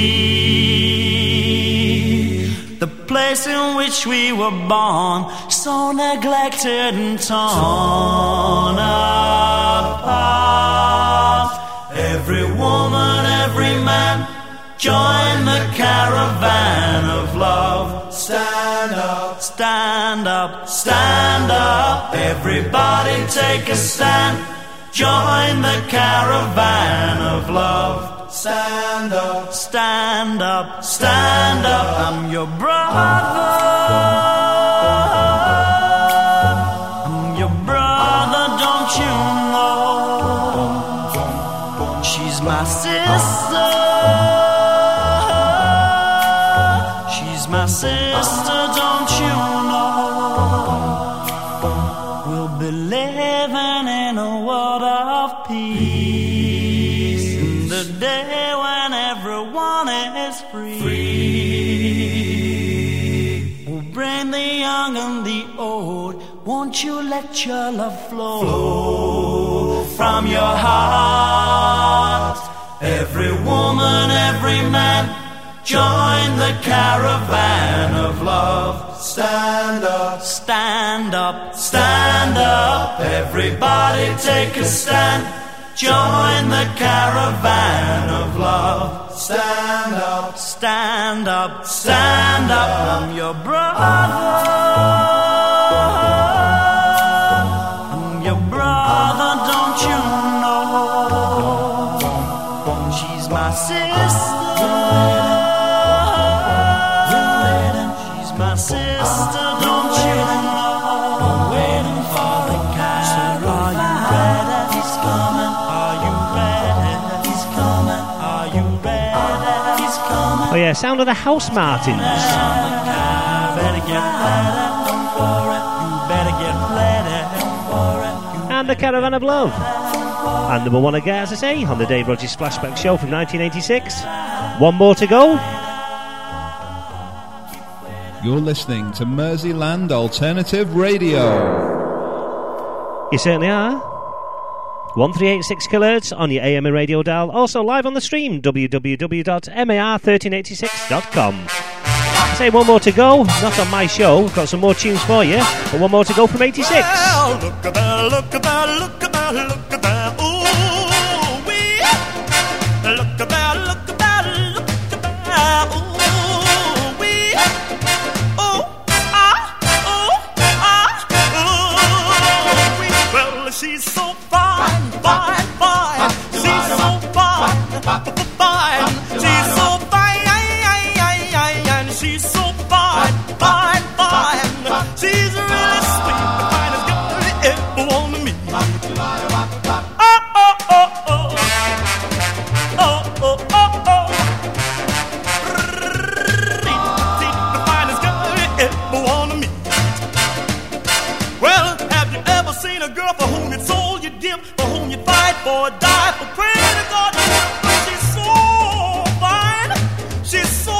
be. The place in which we were born, so neglected and torn apart. Every woman, every man, join the caravan of love. Stand up, stand up, stand up. Everybody take a stand. Join the caravan of love. Stand up, stand up, stand up. I'm your brother. I'm your brother, don't you know? She's my sister. She's my sister, don't you know? We'll be living in a world of peace, in the day when everyone is free. free. We'll bring the young and the old. Won't you let your love flow, flow from your heart? Every woman, every man, join the caravan of love. Stand up, stand up, stand up. Everybody take a stand. Join the caravan of love. Stand up, stand up, stand up. I'm your brother. I'm your brother, don't you know? She's my sister. She's my sister, don't you know? Waiting for the caravan. Are you ready? He's coming. Are you ready? He's coming. Are you ready? He's coming. Oh yeah, sound of the House Martins. Better get ready. Don't worry. You better get ready. Don't worry. And the Caravan of Love. And number one again, as I say, on the Dave Rogers Flashback Show from nineteen eighty-six. One more to go. You're listening to Merseyland Alternative Radio. You certainly are. one three eight six kilohertz on your A M radio dial. Also live on the stream, w w w dot m a r one three eight six dot com. I say one more to go. Not on my show. We've got some more tunes for you. But one more to go from eighty-six. Well, look at that, look at that, look at that, look at that. Ooh, wee. Look at that, look at that, look at that. Ooh, wee. Oh, ah, oh, ah, ooh, wee. Well, she's so fine, fine, fine. She's so fine, fine. She's so fine, and she's so fine, fine, fine. She's really sweet, the finest girl you ever want to meet. Oh, oh, oh, oh. Oh, oh, oh, oh. The finest girl you ever want to meet. Well, have you ever seen a girl for whom you sold your dip, for whom you fight for, die for, pray to God? She's so fine, she's so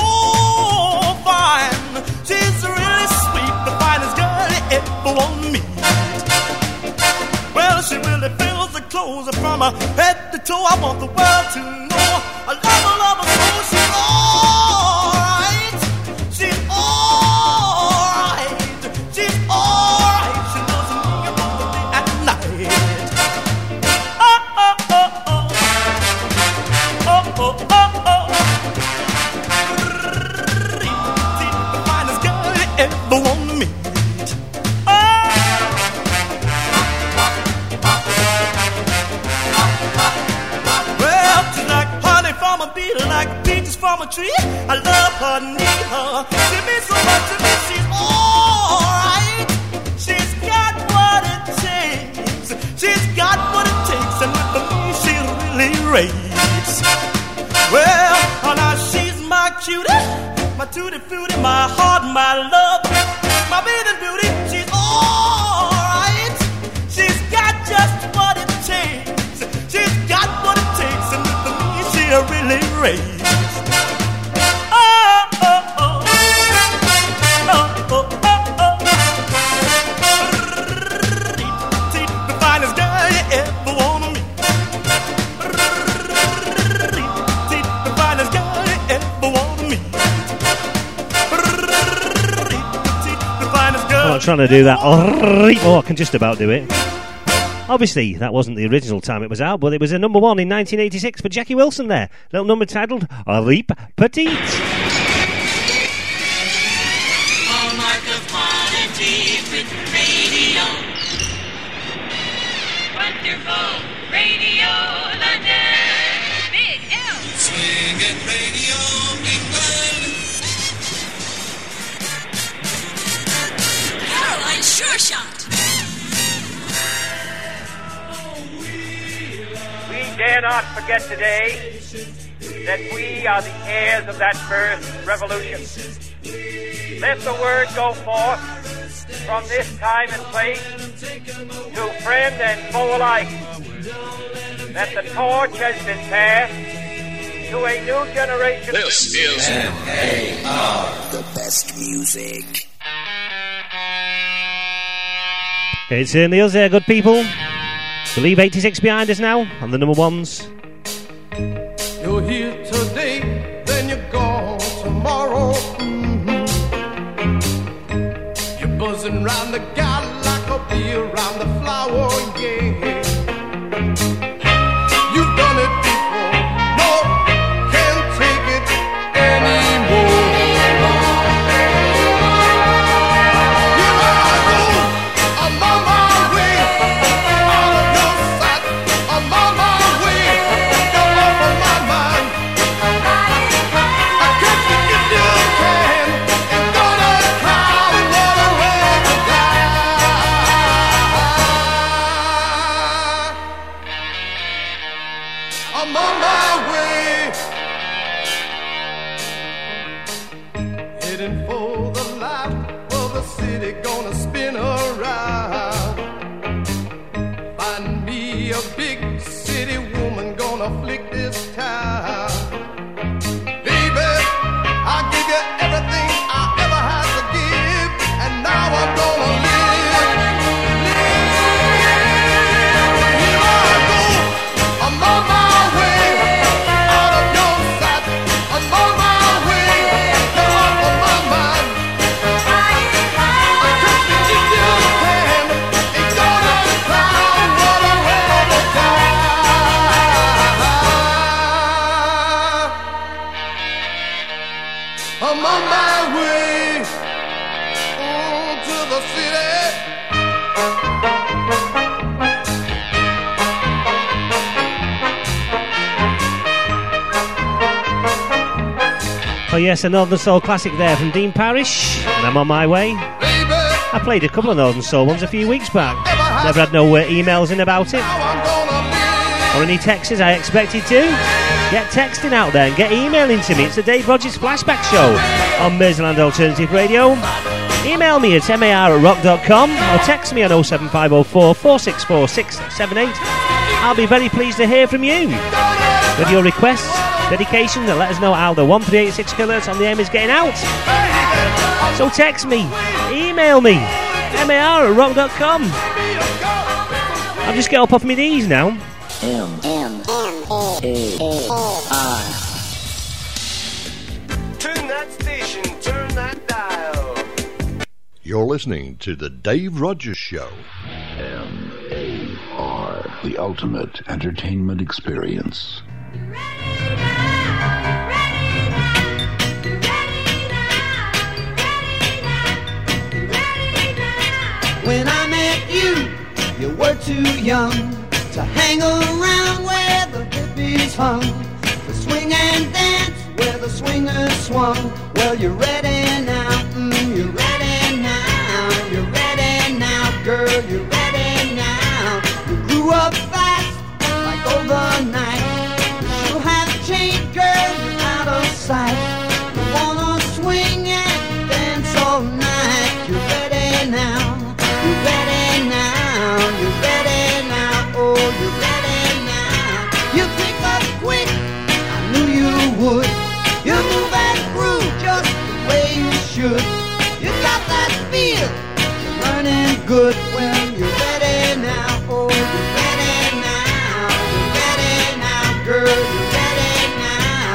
fine, she's really sweet, the finest girl you ever want to meet. Well, she really fills the clothes from her head to toe. I want the world to know I love her, love her so. She's alright, she's alright, she's alright. She doesn't think about the day and night. Oh, oh, oh, oh. Oh, oh, oh, oh. The finest girl you ever want to meet. Well, she's like rings from a tree. I love her, need her. She means so much to me. She's alright. She's got what it takes. She's got what it takes, and with me she really raves. Well, oh, now she's my cutie, my tutti frutti, my heart, my love, my bathing beauty. She's alright. She's got just what it takes. She's got what it takes, and with me she really raves. Oh, oh, oh, oh, oh, oh, oh. The finest girl you ever wanna meet. The finest girl you ever wanna meet. I'm not trying to do that. Oh, I can just about do it. Obviously, that wasn't the original time it was out, but it was a number one in nineteen eighty-six for Jackie Wilson there. Little number titled Reep Petite. Hallmark of quality with radio. Wonderful radio London. Big L. Swinging Radio England. Caroline Sure Shot. We dare not forget today that we are the heirs of that first revolution. Let the word go forth from this time and place to friend and foe alike that the torch has been passed to a new generation. This is M A R, the best music. It's certainly us there, good people. To leave eighty-six behind us now on the number ones. You're here today, then you're gone tomorrow. Mm-hmm. You're buzzing round the galley like a bee around the flower, yeah. You've done it before, no, can't take it anymore. Oh yes, a Northern Soul classic there from Dean Parrish, and I'm on my way. I played a couple of Northern Soul ones a few weeks back. Never had no uh, emails in about it, or any texts I expected to. Get texting out there and get emailing to me. It's the Dave Rogers Flashback Show on Merseyland Alternative Radio. Email me at mar at rock dot com or text me on oh seven five oh four, four six four, six seven eight. I'll be very pleased to hear from you with your requests, dedication, and let us know how the one three eight six kilohertz on the M is getting out. So text me, email me, mar at rock dot com. I'll just get up off my knees now. M M A R. Turn that station, turn that dial. You're listening to the Dave Rogers Show. M A R, the ultimate entertainment experience. When I met you, you were too young to hang around where the hippies hung, to swing and dance where the the swingers swung. Well, you're ready now, mm, you're ready now, you're ready now, girl, you're ready now. You grew up fast, like overnight. You have changed, girl, you're out of sight. You wanna swing and dance all night. You're ready now, you're ready now, you're ready now, oh, you're ready now. You pick up quick, I knew you would. You move and groove just the way you should. You got that feel, you're learning good. Well, you're ready now, oh, you're ready now, you're ready now, girl, you're ready now.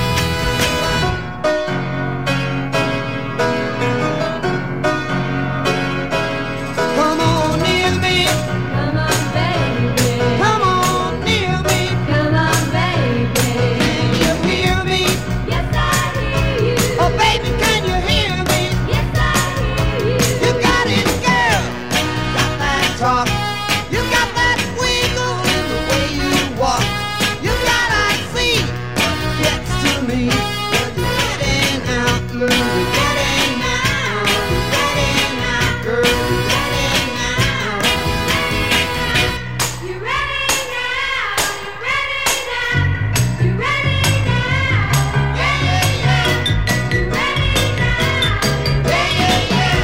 Come on near me, come on baby, come on near me, come on baby. Can you hear me? Yes, I hear you. Oh baby, can you hear me? Yes, I hear you. You got it, girl. Got that talk. You got that wiggle in the way you walk. You got I see what gets to me. Well, you're ready now, mm, you're ready now, you're ready now, girl, you're ready now. You're ready now, you're ready now, you're ready now. Yeah, yeah, yeah. You're ready now. Yeah, yeah, yeah.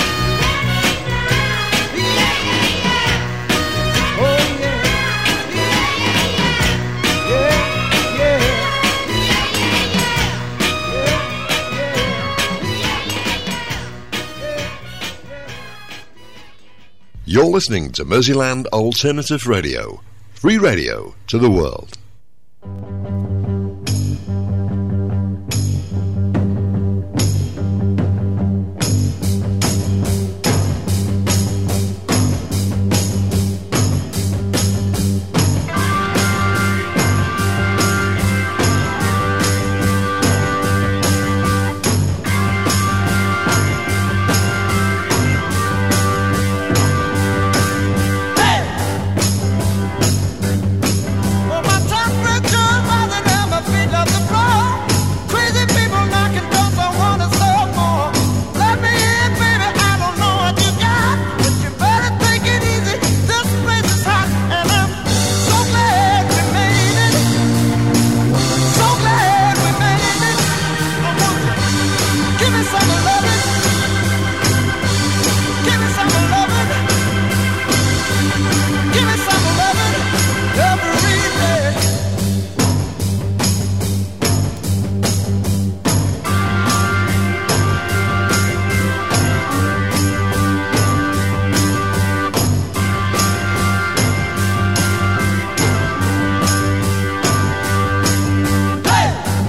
Yeah, yeah, yeah. Oh, yeah. Yeah, yeah, yeah. Yeah, yeah. You're listening to Merseyland Alternative Radio. Free radio to the world. Well, my temperature rising and my feet love to crawl. Crazy people knocking doors, I wanna serve more. Let me in, baby, I don't know what you got, but you better take it easy. This place is hot, and I'm so glad we made it. So glad we made it. I want you. Give me some of loving. Give me some of loving. Give me some of loving every day. Hey!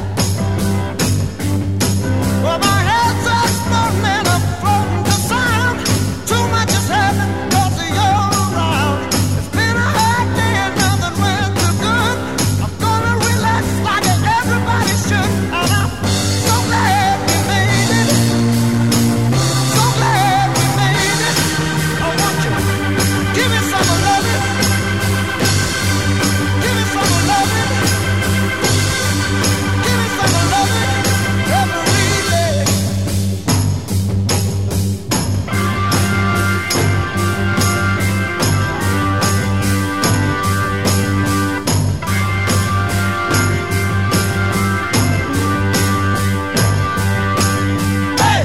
Well, my head's exploding and I'm floating to sound. Too much is happening 'cause you're around. It's been a hard day and nothing went too good. I'm gonna relax like everybody should, and I'm so glad we made it. So glad we made it. I want you. Give me some of loving. Give me some of loving. Give me some of loving every day. Hey!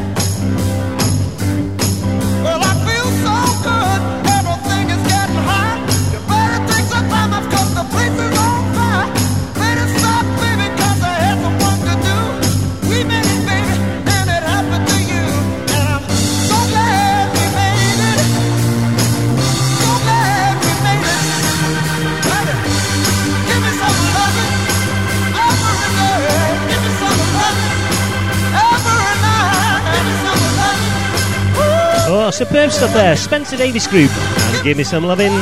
Well, I feel so good. Everything is getting hot. You better take some time off 'cause the place is on fire. Better stop, baby, 'cause I had some work to do. We made it, baby, and it happened to you. And I'm so glad we made it. So glad we made it. Baby, give me some loving every day. Give me some loving every night. Give me some loving. Oh, superb stuff there. Spencer Davis Group. And give me some loving.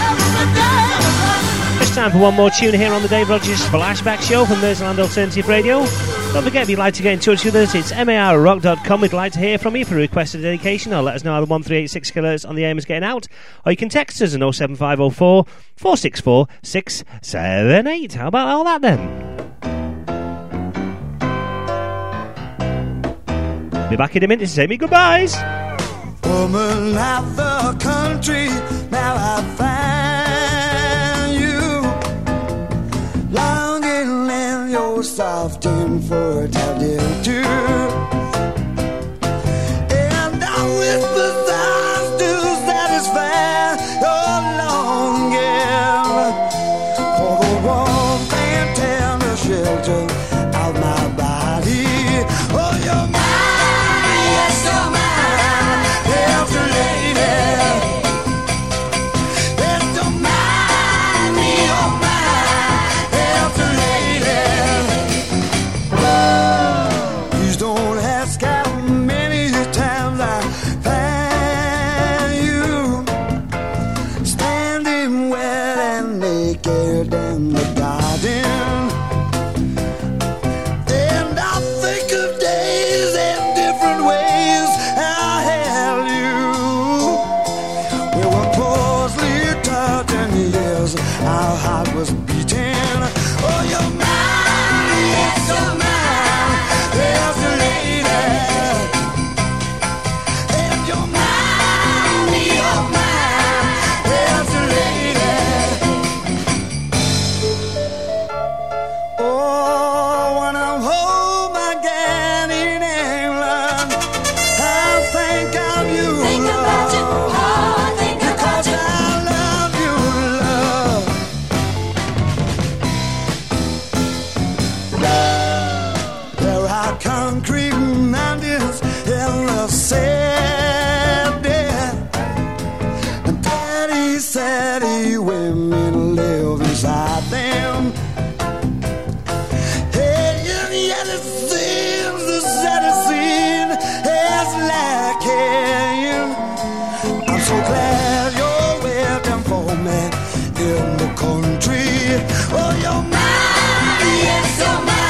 It's time for one more tune here on the Dave Rogers Flashback Show from Merseyland Alternative Radio. Don't forget, if you'd like to get in touch with us, it's mar rock dot com. We'd like to hear from you for a request of dedication, or let us know how the one three eight six kilohertz on the A M is getting out. Or you can text us on oh seven five oh four, four six four, six seven eight. How about all that then? Be back in a minute to say me goodbyes. Woman of the country, now I find you longing in your soft and fertile too. And I whisper sounds to satisfy your longing for the warmth and tender shelter of my body. Oh, you're mine, yes, you're mine. Our heart was beating. Oh, you're mine, yes, you're mine. There's the lady. And you're mine, you're mine. There's the lady. Oh, when I'm home again in England, I'll think of you, think Lord. About you. Oh, think because about you. I love you, love. There are concrete mountains in the city, and petty, saddy women live inside them. Hey, and yet it seems the saddest scene is lacking. I'm so glad you're waiting for me in the country. Oh, you're mine, yes, you're mine.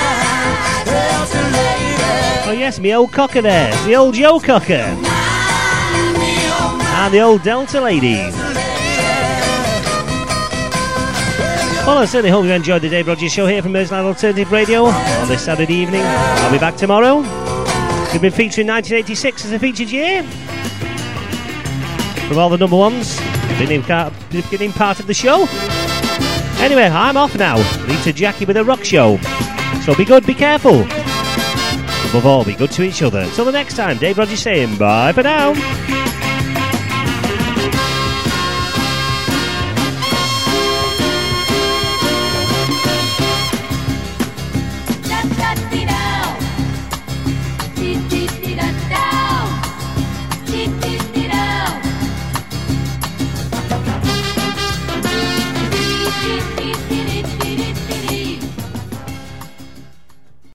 Oh yes, me old cocker there, the old Joe Cocker, and the old Delta ladies. Well, I certainly hope you enjoyed the Dave Rogers Show here from Merseyside Alternative Radio on this Saturday evening. I'll be back tomorrow. We've been featuring nineteen eighty-six as a featured year from all the number ones, beginning beginning part of the show. Anyway, I'm off now. Lisa Jackie with a rock show. So be good, be careful. Above all, be good to each other. Until the next time, Dave Rogers saying bye for now.